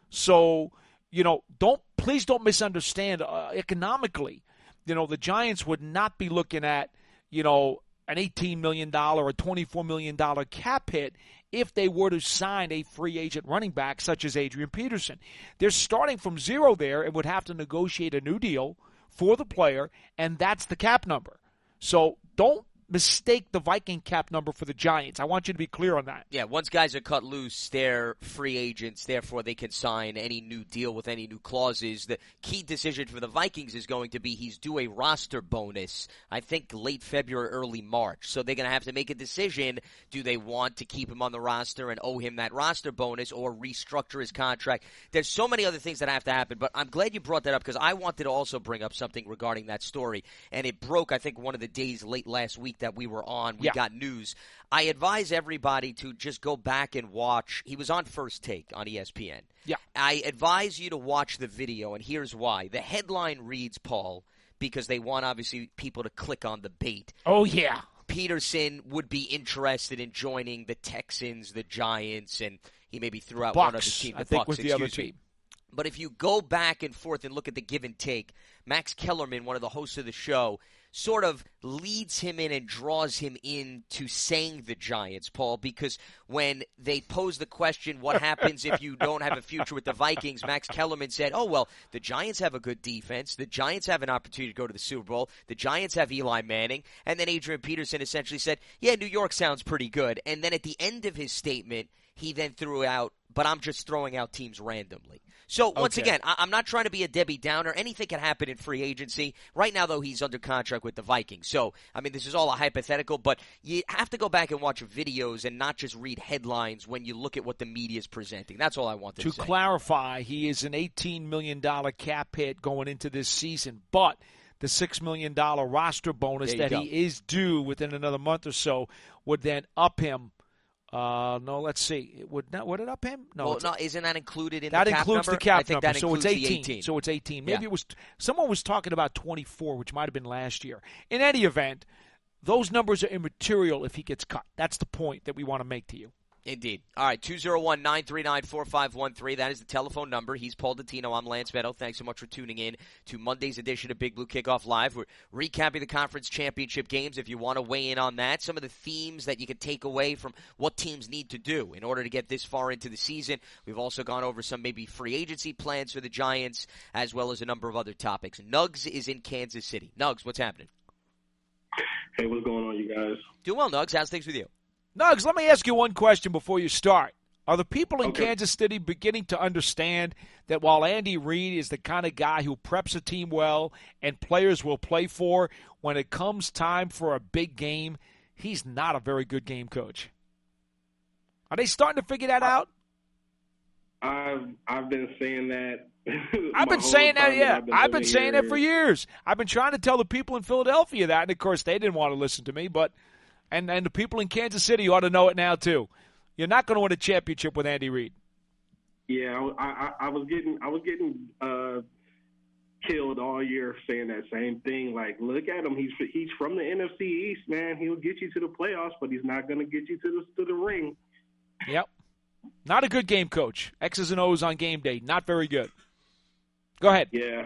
So, you know, don't please don't misunderstand uh, economically. You know, the Giants would not be looking at, you know, an eighteen million dollars or twenty-four million dollars cap hit if they were to sign a free agent running back such as Adrian Peterson. They're starting from zero there and would have to negotiate a new deal for the player, and that's the cap number. So don't mistake the Viking cap number for the Giants. I want you to be clear on that. Yeah, once guys are cut loose, they're free agents, therefore they can sign any new deal with any new clauses. The key decision for the Vikings is going to be he's due a roster bonus, I think late February, early March. So they're going to have to make a decision. Do they want to keep him on the roster and owe him that roster bonus, or restructure his contract? There's so many other things that have to happen, but I'm glad you brought that up, because I wanted to also bring up something regarding that story. And it broke, I think, one of the days late last week that we were on. We yeah. got news. I advise everybody to just go back and watch. He was on First Take on E S P N. Yeah. I advise you to watch the video, and here's why. The headline reads, Paul, because they want, obviously, people to click on the bait. Oh, yeah. Peterson would be interested in joining the Texans, the Giants, and he maybe threw out Bucks, one other team. The I think Bucks, was the other excuse me. team. But if you go back and forth and look at the give and take, Max Kellerman, one of the hosts of the show, sort of leads him in and draws him into saying the Giants, Paul, because when they pose the question, what happens if you don't have a future with the Vikings, Max Kellerman said, oh, well, the Giants have a good defense. The Giants have an opportunity to go to the Super Bowl. The Giants have Eli Manning. And then Adrian Peterson essentially said, yeah, New York sounds pretty good. And then at the end of his statement, he then threw out, but I'm just throwing out teams randomly. So, once Okay. again, I- I'm not trying to be a Debbie Downer. Anything can happen in free agency. Right now, though, he's under contract with the Vikings. So, I mean, this is all a hypothetical, but you have to go back and watch videos and not just read headlines when you look at what the media is presenting. That's all I wanted to, To say. clarify, he is an eighteen million dollars cap hit going into this season, but the six million dollars roster bonus There you that go. he is due within another month or so would then up him. Uh, no, let's see. It would not. Would it up him? No, well, it's- no, isn't that included in that the cap includes number? the cap I think number. that So it's includes the eighteen. eighteen. So it's eighteen. Maybe Yeah. it was. Someone was talking about twenty-four, which might have been last year. In any event, those numbers are immaterial if he gets cut. That's the point that we want to make to you. Indeed. All right, two oh one, nine three nine, four five one three. That is the telephone number. He's Paul Dottino. I'm Lance Meadow. Thanks so much for tuning in to Monday's edition of Big Blue Kickoff Live. We're recapping the conference championship games. If you want to weigh in on that, some of the themes that you could take away from what teams need to do in order to get this far into the season. We've also gone over some maybe free agency plans for the Giants, as well as a number of other topics. Nugs is in Kansas City. Nugs, what's happening? Hey, what's going on, you guys? Doing well, Nugs. How's things with you? Nugs, let me ask you one question before you start. Are the people in Okay. Kansas City beginning to understand that while Andy Reid is the kind of guy who preps a team well and players will play for, when it comes time for a big game, he's not a very good game coach? Are they starting to figure that out? I've I've been saying that. I've been my whole saying that, time yeah. I've been, I've been living saying here. that for years. I've been trying to tell the people in Philadelphia that, and of course they didn't want to listen to me, but and, and the people in Kansas City ought to know it now too. You're not going to win a championship with Andy Reid. Yeah, I, I, I was getting I was getting uh, killed all year saying that same thing. Like, look at him. He's he's from the N F C East, man. He'll get you to the playoffs, but he's not going to get you to the to the ring. Yep. Not a good game coach. X's and O's on game day. Not very good. Go ahead. Yeah.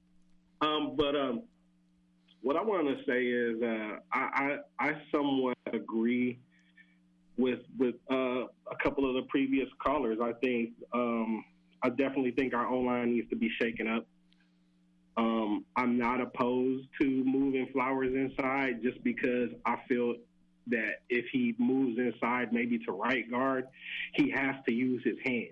Um, but um, what I want to say is uh, I, I I somewhat agree with with uh, a couple of the previous callers. I think um, I definitely think our O-line needs to be shaken up. Um, I'm not opposed to moving Flowers inside just because I feel that if he moves inside maybe to right guard, he has to use his hands.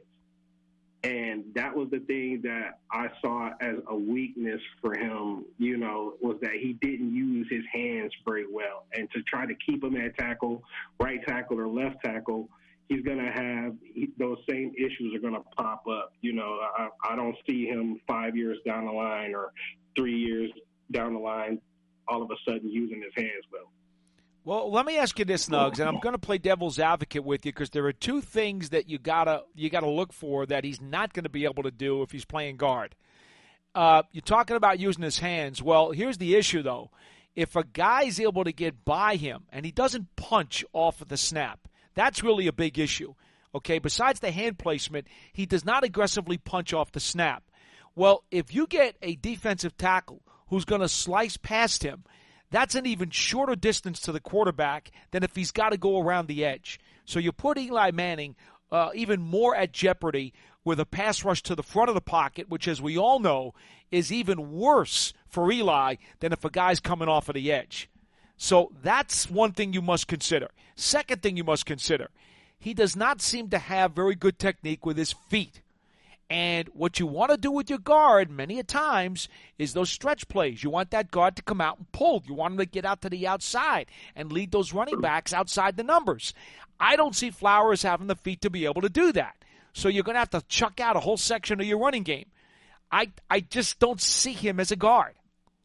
And that was the thing that I saw as a weakness for him, you know, was that he didn't use his hands very well. And to try to keep him at tackle, right tackle or left tackle, he's going to have he, those same issues are going to pop up. You know, I, I don't see him five years down the line or three years down the line all of a sudden using his hands well. Well, let me ask you this, Nugs, and I'm going to play devil's advocate with you because there are two things that you gotta you gotta look for that he's not going to be able to do if he's playing guard. Uh, you're talking about using his hands. Well, here's the issue, though. If a guy's able to get by him and he doesn't punch off of the snap, that's really a big issue. Okay, besides the hand placement, he does not aggressively punch off the snap. Well, if you get a defensive tackle who's going to slice past him, that's an even shorter distance to the quarterback than if he's got to go around the edge. So you put Eli Manning uh, even more at jeopardy with a pass rush to the front of the pocket, which, as we all know, is even worse for Eli than if a guy's coming off of the edge. So that's one thing you must consider. Second thing you must consider, he does not seem to have very good technique with his feet. And what you want to do with your guard many a times is those stretch plays. You want that guard to come out and pull. You want him to get out to the outside and lead those running backs outside the numbers. I don't see Flowers having the feet to be able to do that. So you're going to have to chuck out a whole section of your running game. I I just don't see him as a guard.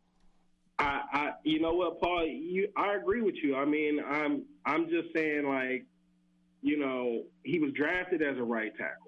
I, I you know what, Paul, you I agree with you. I mean, I'm I'm just saying, like, you know, he was drafted as a right tackle.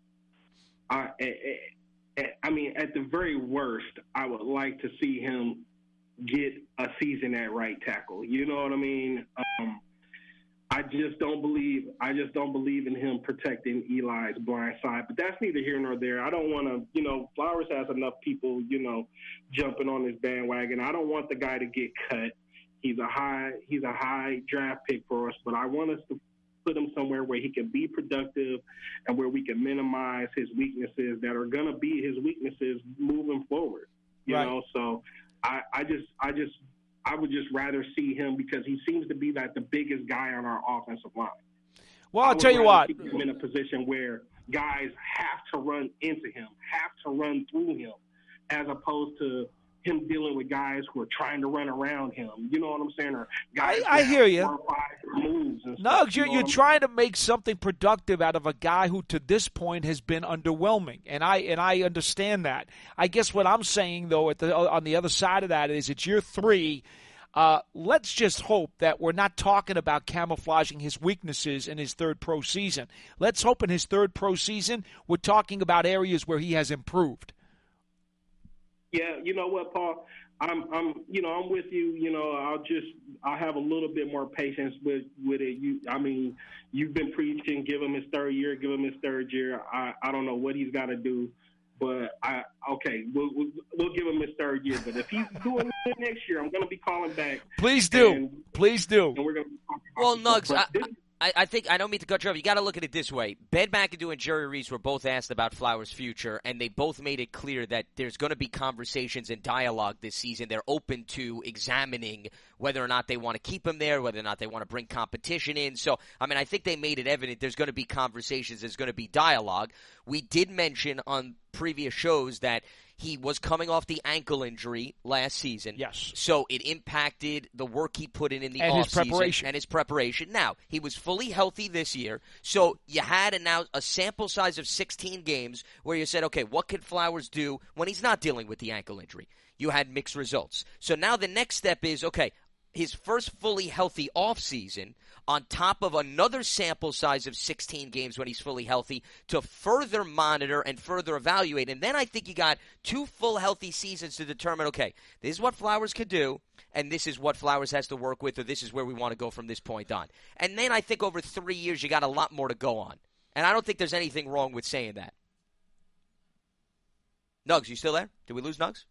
I, I, I mean, at the very worst, I would like to see him get a season at right tackle. You know what I mean? Um, I just don't believe. I just don't believe in him protecting Eli's blind side. But that's neither here nor there. I don't want to. You know, Flowers has enough people, you know, jumping on his bandwagon. I don't want the guy to get cut. He's a high. He's a high draft pick for us. But I want us to put him somewhere where he can be productive and where we can minimize his weaknesses that are going to be his weaknesses moving forward. You right. know, so I, I just, I just, I would just rather see him because he seems to be like the biggest guy on our offensive line. Well, I'll tell you what. Keep him in a position where guys have to run into him, have to run through him, as opposed to him dealing with guys who are trying to run around him. You know what I'm saying? Or guys I, I hear you. Four or five moves and Nugs, stuff, you're, you know you're what trying to make something productive out of a guy who to this point has been underwhelming, and I and I understand that. I guess what I'm saying, though, at the, on the other side of that is it's year three. Uh, let's just hope that we're not talking about camouflaging his weaknesses in his third pro season. Let's hope in his third pro season we're talking about areas where he has improved. Yeah, you know what, Paul? I'm, I'm, you know, I'm with you. You know, I'll just, I'll have a little bit more patience with, with it. You, I mean, you've been preaching, give him his third year, give him his third year. I, I don't know what he's got to do, but I, okay, we'll, we'll, we'll give him his third year. But if he's doing it next year, I'm going to be calling back. Please do, and, please do. And we're going to be talking about well, this. Nugs, I, this, I, I think I don't mean to cut you off. You got to look at it this way: Ben McAdoo and Jerry Reese were both asked about Flowers' future, and they both made it clear that there's going to be conversations and dialogue this season. They're open to examining whether or not they want to keep him there, whether or not they want to bring competition in. So, I mean, I think they made it evident there's going to be conversations, there's going to be dialogue. We did mention on previous shows that he was coming off the ankle injury last season. Yes. So it impacted the work he put in in the and offseason. his preparation. And his preparation. Now, he was fully healthy this year. So you had a, now a sample size of sixteen games where you said, okay, what can Flowers do when he's not dealing with the ankle injury? You had mixed results. So now the next step is, okay, his first fully healthy offseason on top of another sample size of sixteen games when he's fully healthy to further monitor and further evaluate. And then I think you got two full healthy seasons to determine, okay, this is what Flowers could do, and this is what Flowers has to work with, or this is where we want to go from this point on. And then I think over three years you got a lot more to go on. And I don't think there's anything wrong with saying that. Nugs, you still there? Did we lose Nugs?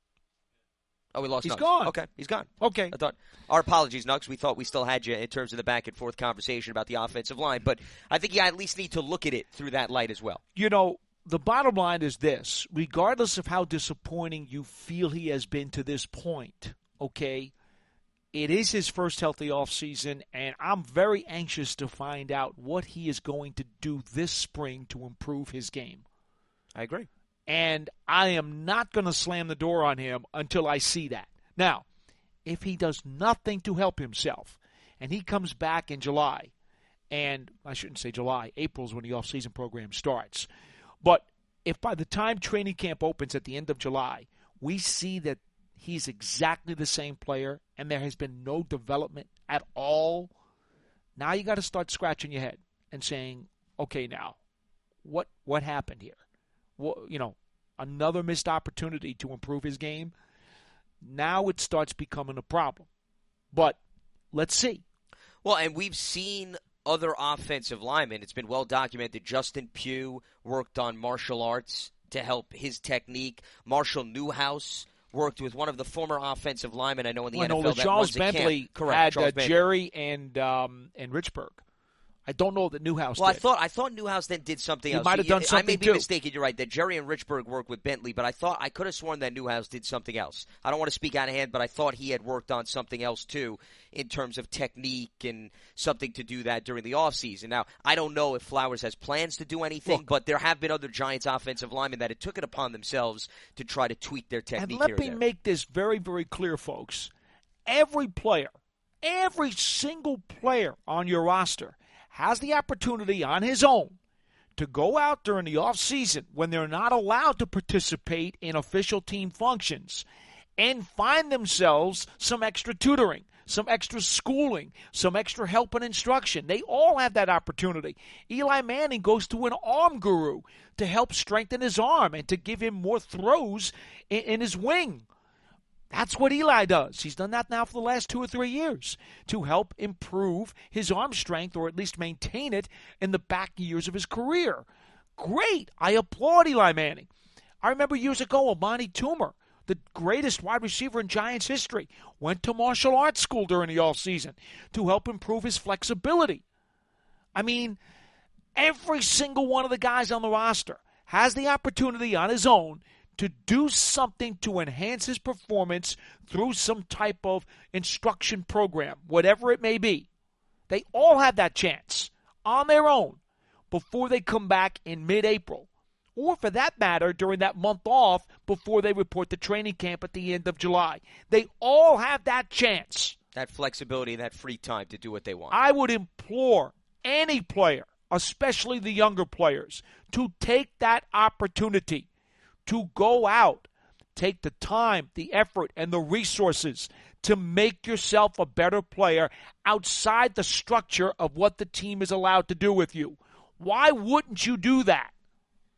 Oh, we lost He's Nugs. gone. Okay, he's gone. Okay. I thought, our apologies, Nugs. We thought we still had you in terms of the back and forth conversation about the offensive line, but I think you at least need to look at it through that light as well. You know, the bottom line is this. Regardless of how disappointing you feel he has been to this point, okay, it is his first healthy offseason, and I'm very anxious to find out what he is going to do this spring to improve his game. I agree. And I am not going to slam the door on him until I see that. Now, if he does nothing to help himself, and he comes back in July, and I shouldn't say July, April's when the off-season program starts, but if by the time training camp opens at the end of July, we see that he's exactly the same player and there has been no development at all, now you got to start scratching your head and saying, okay, now, what what happened here? Well, you know, another missed opportunity to improve his game. Now it starts becoming a problem. But let's see. Well, and we've seen other offensive linemen. It's been well documented. Justin Pugh worked on martial arts to help his technique. Marshall Newhouse worked with one of the former offensive linemen I know in the well, N F L no, that Charles runs a Bentley camp. Correct, had Charles uh, Bentley. Jerry and um, and Richburg. I don't know that Newhouse Well, did. I thought I thought Newhouse then did something He else. might have done I something may be too. mistaken. You're right. That Jerry and Richburg worked with Bentley, but I thought I could have sworn that Newhouse did something else. I don't want to speak out of hand, but I thought he had worked on something else too in terms of technique and something to do that during the offseason. Now, I don't know if Flowers has plans to do anything, Look, but there have been other Giants offensive linemen that had took it upon themselves to try to tweak their technique. And let here me and there. make this very, very clear, folks. Every player, every single player on your roster has the opportunity on his own to go out during the offseason when they're not allowed to participate in official team functions and find themselves some extra tutoring, some extra schooling, some extra help and instruction. They all have that opportunity. Eli Manning goes to an arm guru to help strengthen his arm and to give him more throws in, in his wing. That's what Eli does. He's done that now for the last two or three years to help improve his arm strength or at least maintain it in the back years of his career. Great. I applaud Eli Manning. I remember years ago, Amani Toomer, the greatest wide receiver in Giants history, went to martial arts school during the offseason to help improve his flexibility. I mean, every single one of the guys on the roster has the opportunity on his own to do something to enhance his performance through some type of instruction program, whatever it may be. They all have that chance on their own before they come back in mid-April, or for that matter, during that month off before they report to training camp at the end of July. They all have that chance. That flexibility and that free time to do what they want. I would implore any player, especially the younger players, to take that opportunity to go out, take the time, the effort, and the resources to make yourself a better player outside the structure of what the team is allowed to do with you. Why wouldn't you do that?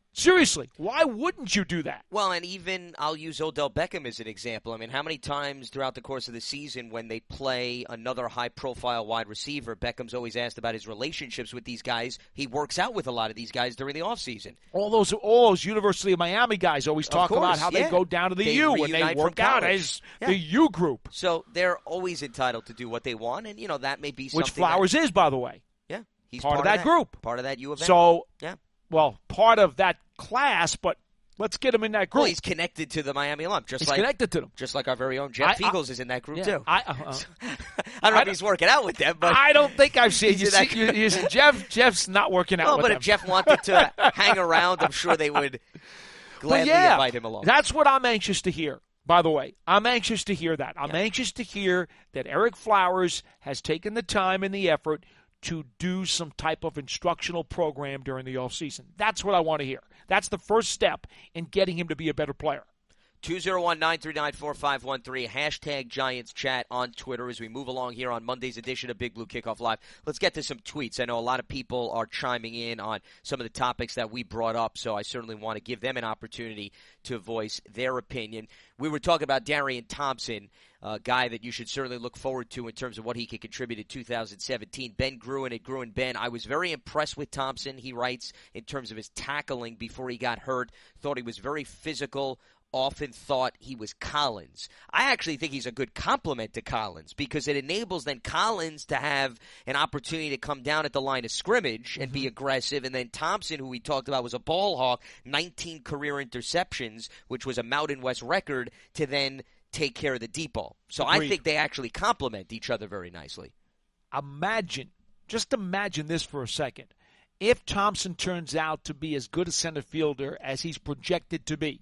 Seriously, why wouldn't you do that? Well, and even I'll use Odell Beckham as an example. I mean, how many times throughout the course of the season when they play another high-profile wide receiver, Beckham's always asked about his relationships with these guys. He works out with a lot of these guys during the offseason. All those all those University of Miami guys always talk course, about how yeah. they go down to the They U and they reunite work from out college. as Yeah. the U group. So they're always entitled to do what they want, and, you know, that may be something. Which Flowers that, is, by the way. Yeah. He's part, part of that, that group. Part of that U of M. So, yeah. well, part of that class, but let's get him in that group. Well, he's connected to the Miami alum. Just he's like, connected to them. Just like our very own Jeff I, I, Eagles is in that group, yeah, too. I, uh, uh, I don't know I if he's working out with them, but I don't think I've seen you. in See, that- you, you see, Jeff. Jeff's not working out no, with but them. if Jeff wanted to hang around, I'm sure they would But gladly yeah, invite him along. That's what I'm anxious to hear. By the way, I'm anxious to hear that. I'm Yeah. anxious to hear that Eric Flowers has taken the time and the effort to do some type of instructional program during the offseason. That's what I want to hear. That's the first step in getting him to be a better player. two oh one, nine three nine, four five one three, hashtag Giants Chat on Twitter as we move along here on Monday's edition of Big Blue Kickoff Live. Let's get to some tweets. I know a lot of people are chiming in on some of the topics that we brought up, so I certainly want to give them an opportunity to voice their opinion. We were talking about Darian Thompson, a guy that you should certainly look forward to in terms of what he could contribute in two thousand seventeen. Ben Gruen at Gruen Ben. I was very impressed with Thompson, he writes, in terms of his tackling before he got hurt. Thought he was very physical. Often thought he was Collins. I actually think he's a good complement to Collins because it enables then Collins to have an opportunity to come down at the line of scrimmage and be aggressive. And then Thompson, who we talked about, was a ball hawk, nineteen career interceptions, which was a Mountain West record, to then take care of the deep ball. So Agreed. I think they actually complement each other very nicely. Imagine, just imagine this for a second. If Thompson turns out to be as good a center fielder as he's projected to be,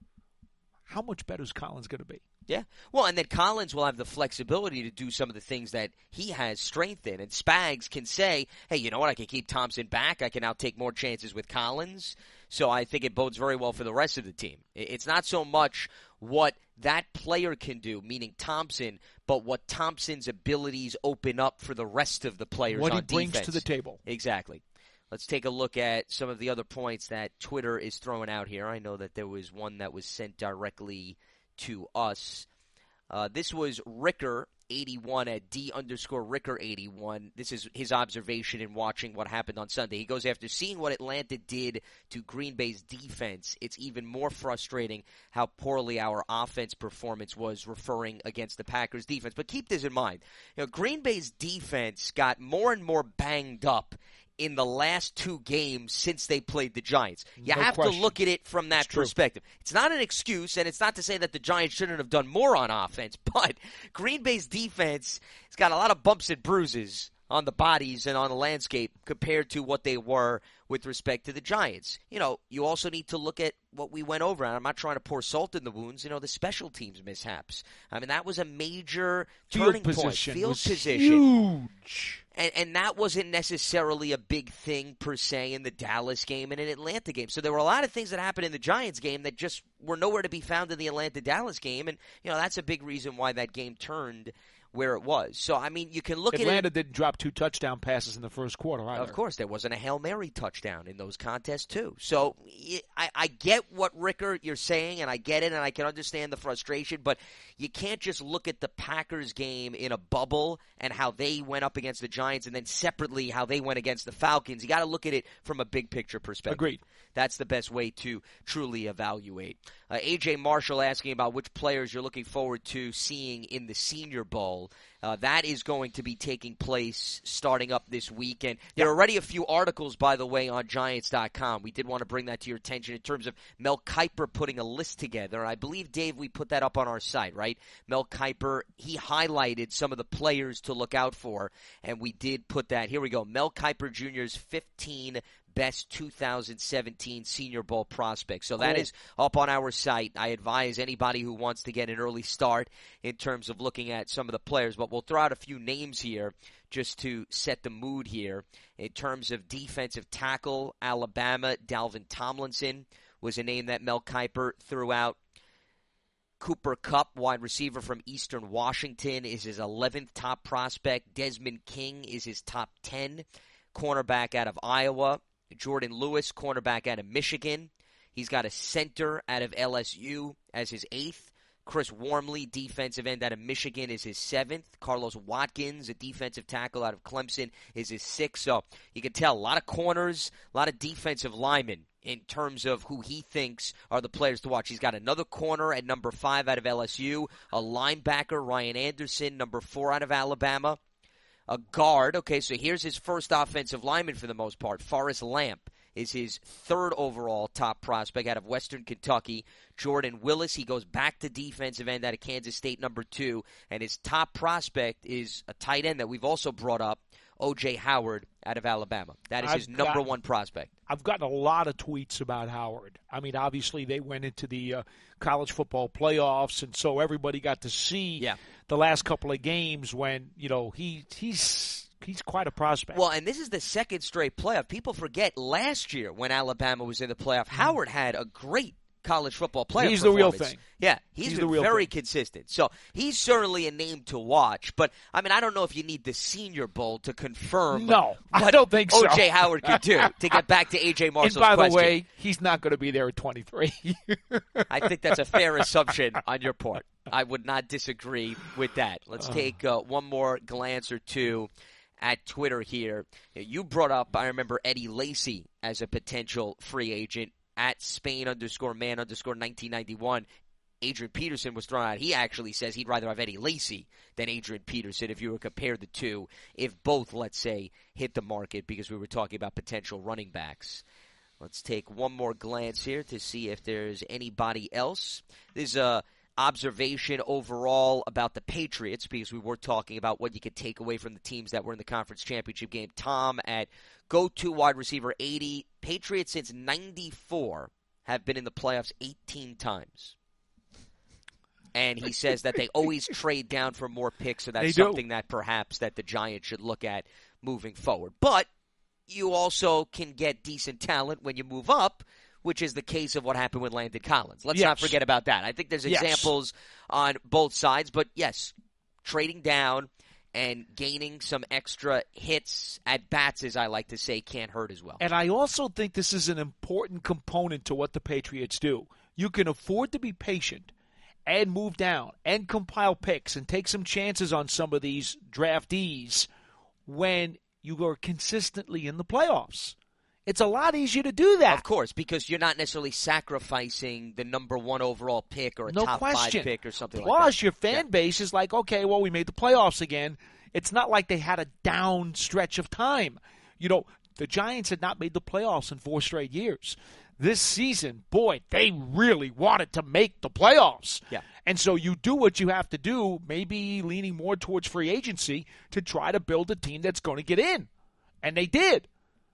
how much better is Collins going to be? Yeah. Well, and then Collins will have the flexibility to do some of the things that he has strength in. And Spags can say, hey, you know what? I can keep Thompson back. I can now take more chances with Collins. So I think it bodes very well for the rest of the team. It's not so much what that player can do, meaning Thompson, but what Thompson's abilities open up for the rest of the players What on he brings defense. to the table. Exactly. Let's take a look at some of the other points that Twitter is throwing out here. I know that there was one that was sent directly to us. Uh, this was Ricker eighty-one at D underscore Ricker eighty-one. This is his observation in watching what happened on Sunday. He goes, after seeing what Atlanta did to Green Bay's defense, it's even more frustrating how poorly our offense performance was, referring against the Packers defense. But keep this in mind. You know, Green Bay's defense got more and more banged up in the last two games since they played the Giants. You No have question. to look at it from that It's true. perspective. It's not an excuse, and it's not to say that the Giants shouldn't have done more on offense, but Green Bay's defense has got a lot of bumps and bruises on the bodies and on the landscape compared to what they were with respect to the Giants. You know, you also need to look at what we went over, and I'm not trying to pour salt in the wounds, you know, the special teams mishaps. I mean, that was a major Field turning point. position Field was position. huge. And, and that wasn't necessarily a big thing per se in the Dallas game and in Atlanta game. So there were a lot of things that happened in the Giants game that just were nowhere to be found in the Atlanta-Dallas game. And, you know, that's a big reason why that game turned where it was. So, I mean, you can look Atlanta at it. didn't drop two touchdown passes in the first quarter either. Of course, there wasn't a Hail Mary touchdown in those contests, too. So I, I get what, Ricker, you're saying, and I get it, and I can understand the frustration, but you can't just look at the Packers game in a bubble and how they went up against the Giants and then separately how they went against the Falcons. You got to look at it from a big picture perspective. Agreed. That's the best way to truly evaluate. Uh, A J Marshall asking about which players you're looking forward to seeing in the Senior Bowl. Uh, that is going to be taking place starting up this weekend. There Yeah. are already a few articles, by the way, on Giants dot com. We did want to bring that to your attention in terms of Mel Kiper putting a list together. And I believe, Dave, we put that up on our site, right? Mel Kiper, he highlighted some of the players to look out for, and we did put that. Here we go. Mel Kiper Junior's fifteen best two thousand seventeen Senior Bowl prospects. So that Cool. is up on our site. I advise anybody who wants to get an early start in terms of looking at some of the players, but we'll throw out a few names here just to set the mood here. In terms of defensive tackle, Alabama, Dalvin Tomlinson was a name that Mel Kiper threw out. Cooper Kupp, wide receiver from Eastern Washington, is his eleventh top prospect. Desmond King is his top ten. Cornerback out of Iowa, Jordan Lewis, cornerback out of Michigan. He's got a center out of L S U as his eighth. Chris Wormley, defensive end out of Michigan, is his seventh. Carlos Watkins, a defensive tackle out of Clemson, is his sixth. So you can tell a lot of corners, a lot of defensive linemen in terms of who he thinks are the players to watch. He's got another corner at number five out of L S U, a linebacker, Ryan Anderson, number four out of Alabama, a guard. Okay, so here's his first offensive lineman for the most part. Forrest Lamp is his third overall top prospect out of Western Kentucky. Jordan Willis, he goes back to defensive end out of Kansas State, number two. And his top prospect is a tight end that we've also brought up, O J Howard out of Alabama. That is his I've number got, one prospect. I've gotten a lot of tweets about Howard. I mean, obviously they went into the uh, college football playoffs, and so everybody got to see yeah. the last couple of games when, you know, he he's – He's quite a prospect. Well, and this is the second straight playoff. People forget last year when Alabama was in the playoff, Howard had a great college football playoff He's the real performance. thing. Yeah, he's, he's been the real very thing. consistent. So he's certainly a name to watch. But, I mean, I don't know if you need the Senior Bowl to confirm no, what I don't think so. O J Howard could do to get back to A J Marshall's And by question. the way, he's not going to be there at twenty-three. I think that's a fair assumption on your part. I would not disagree with that. Let's take uh, one more glance or two at Twitter here. You brought up, I remember, Eddie Lacy as a potential free agent at Spain underscore man underscore nineteen ninety-one. Adrian Peterson was thrown out. He actually says he'd rather have Eddie Lacy than Adrian Peterson if you were to compare the two, if both, let's say, hit the market, because we were talking about potential running backs. Let's take one more glance here to see if there's anybody else. There's a observation overall about the Patriots, because we were talking about what you could take away from the teams that were in the conference championship game. Tom at go-to wide receiver eighty. Patriots since ninety-four have been in the playoffs eighteen times. And he says that they always trade down for more picks, so that's They do. something that perhaps that the Giants should look at moving forward. But you also can get decent talent when you move up, which is the case of what happened with Landon Collins. Let's yes. not forget about that. I think there's Yes. examples on both sides, but yes, trading down and gaining some extra hits at bats, as I like to say, can't hurt as well. And I also think this is an important component to what the Patriots do. You can afford to be patient and move down and compile picks and take some chances on some of these draftees when you are consistently in the playoffs. It's a lot easier to do that. Of course, because you're not necessarily sacrificing the number one overall pick or a no top question. five pick or something Plus, like that. your fan Yeah. base is like, okay, well, we made the playoffs again. It's not like they had a down stretch of time. You know, the Giants had not made the playoffs in four straight years. This season, boy, they really wanted to make the playoffs. Yeah. And so you do what you have to do, maybe leaning more towards free agency to try to build a team that's going to get in. And they did.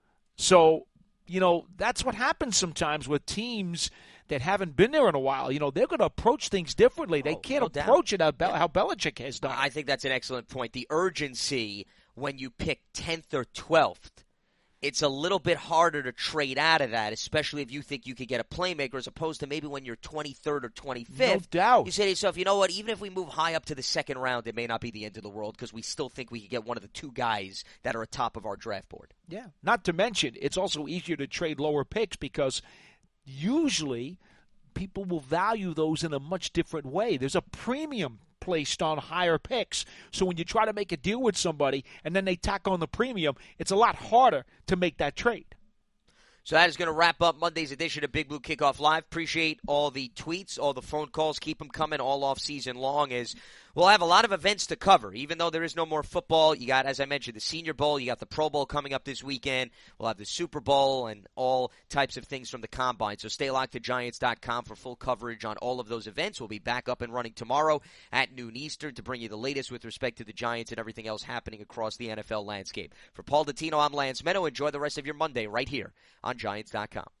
So, you know, that's what happens sometimes with teams that haven't been there in a while. You know, they're going to approach things differently. They Oh, can't no doubt. approach it how, Bel- Yeah. how Belichick has done. I think that's an excellent point. The urgency when you pick tenth or twelfth, it's a little bit harder to trade out of that, especially if you think you could get a playmaker, as opposed to maybe when you're twenty-third or twenty-fifth. No doubt. You say to yourself, you know what, even if we move high up to the second round, it may not be the end of the world, because we still think we could get one of the two guys that are atop of our draft board. Yeah. Not to mention, it's also easier to trade lower picks because usually people will value those in a much different way. There's a premium placed on higher picks. So when you try to make a deal with somebody and then they tack on the premium, it's a lot harder to make that trade. So that is going to wrap up Monday's edition of Big Blue Kickoff Live. Appreciate all the tweets, all the phone calls. Keep them coming all off season long, as we'll have a lot of events to cover. Even though there is no more football, you got, as I mentioned, the Senior Bowl. You got the Pro Bowl coming up this weekend. We'll have the Super Bowl and all types of things from the Combine. So stay locked to Giants dot com for full coverage on all of those events. We'll be back up and running tomorrow at noon Eastern to bring you the latest with respect to the Giants and everything else happening across the N F L landscape. For Paul Dottino, I'm Lance Meadow. Enjoy the rest of your Monday right here on Giants dot com.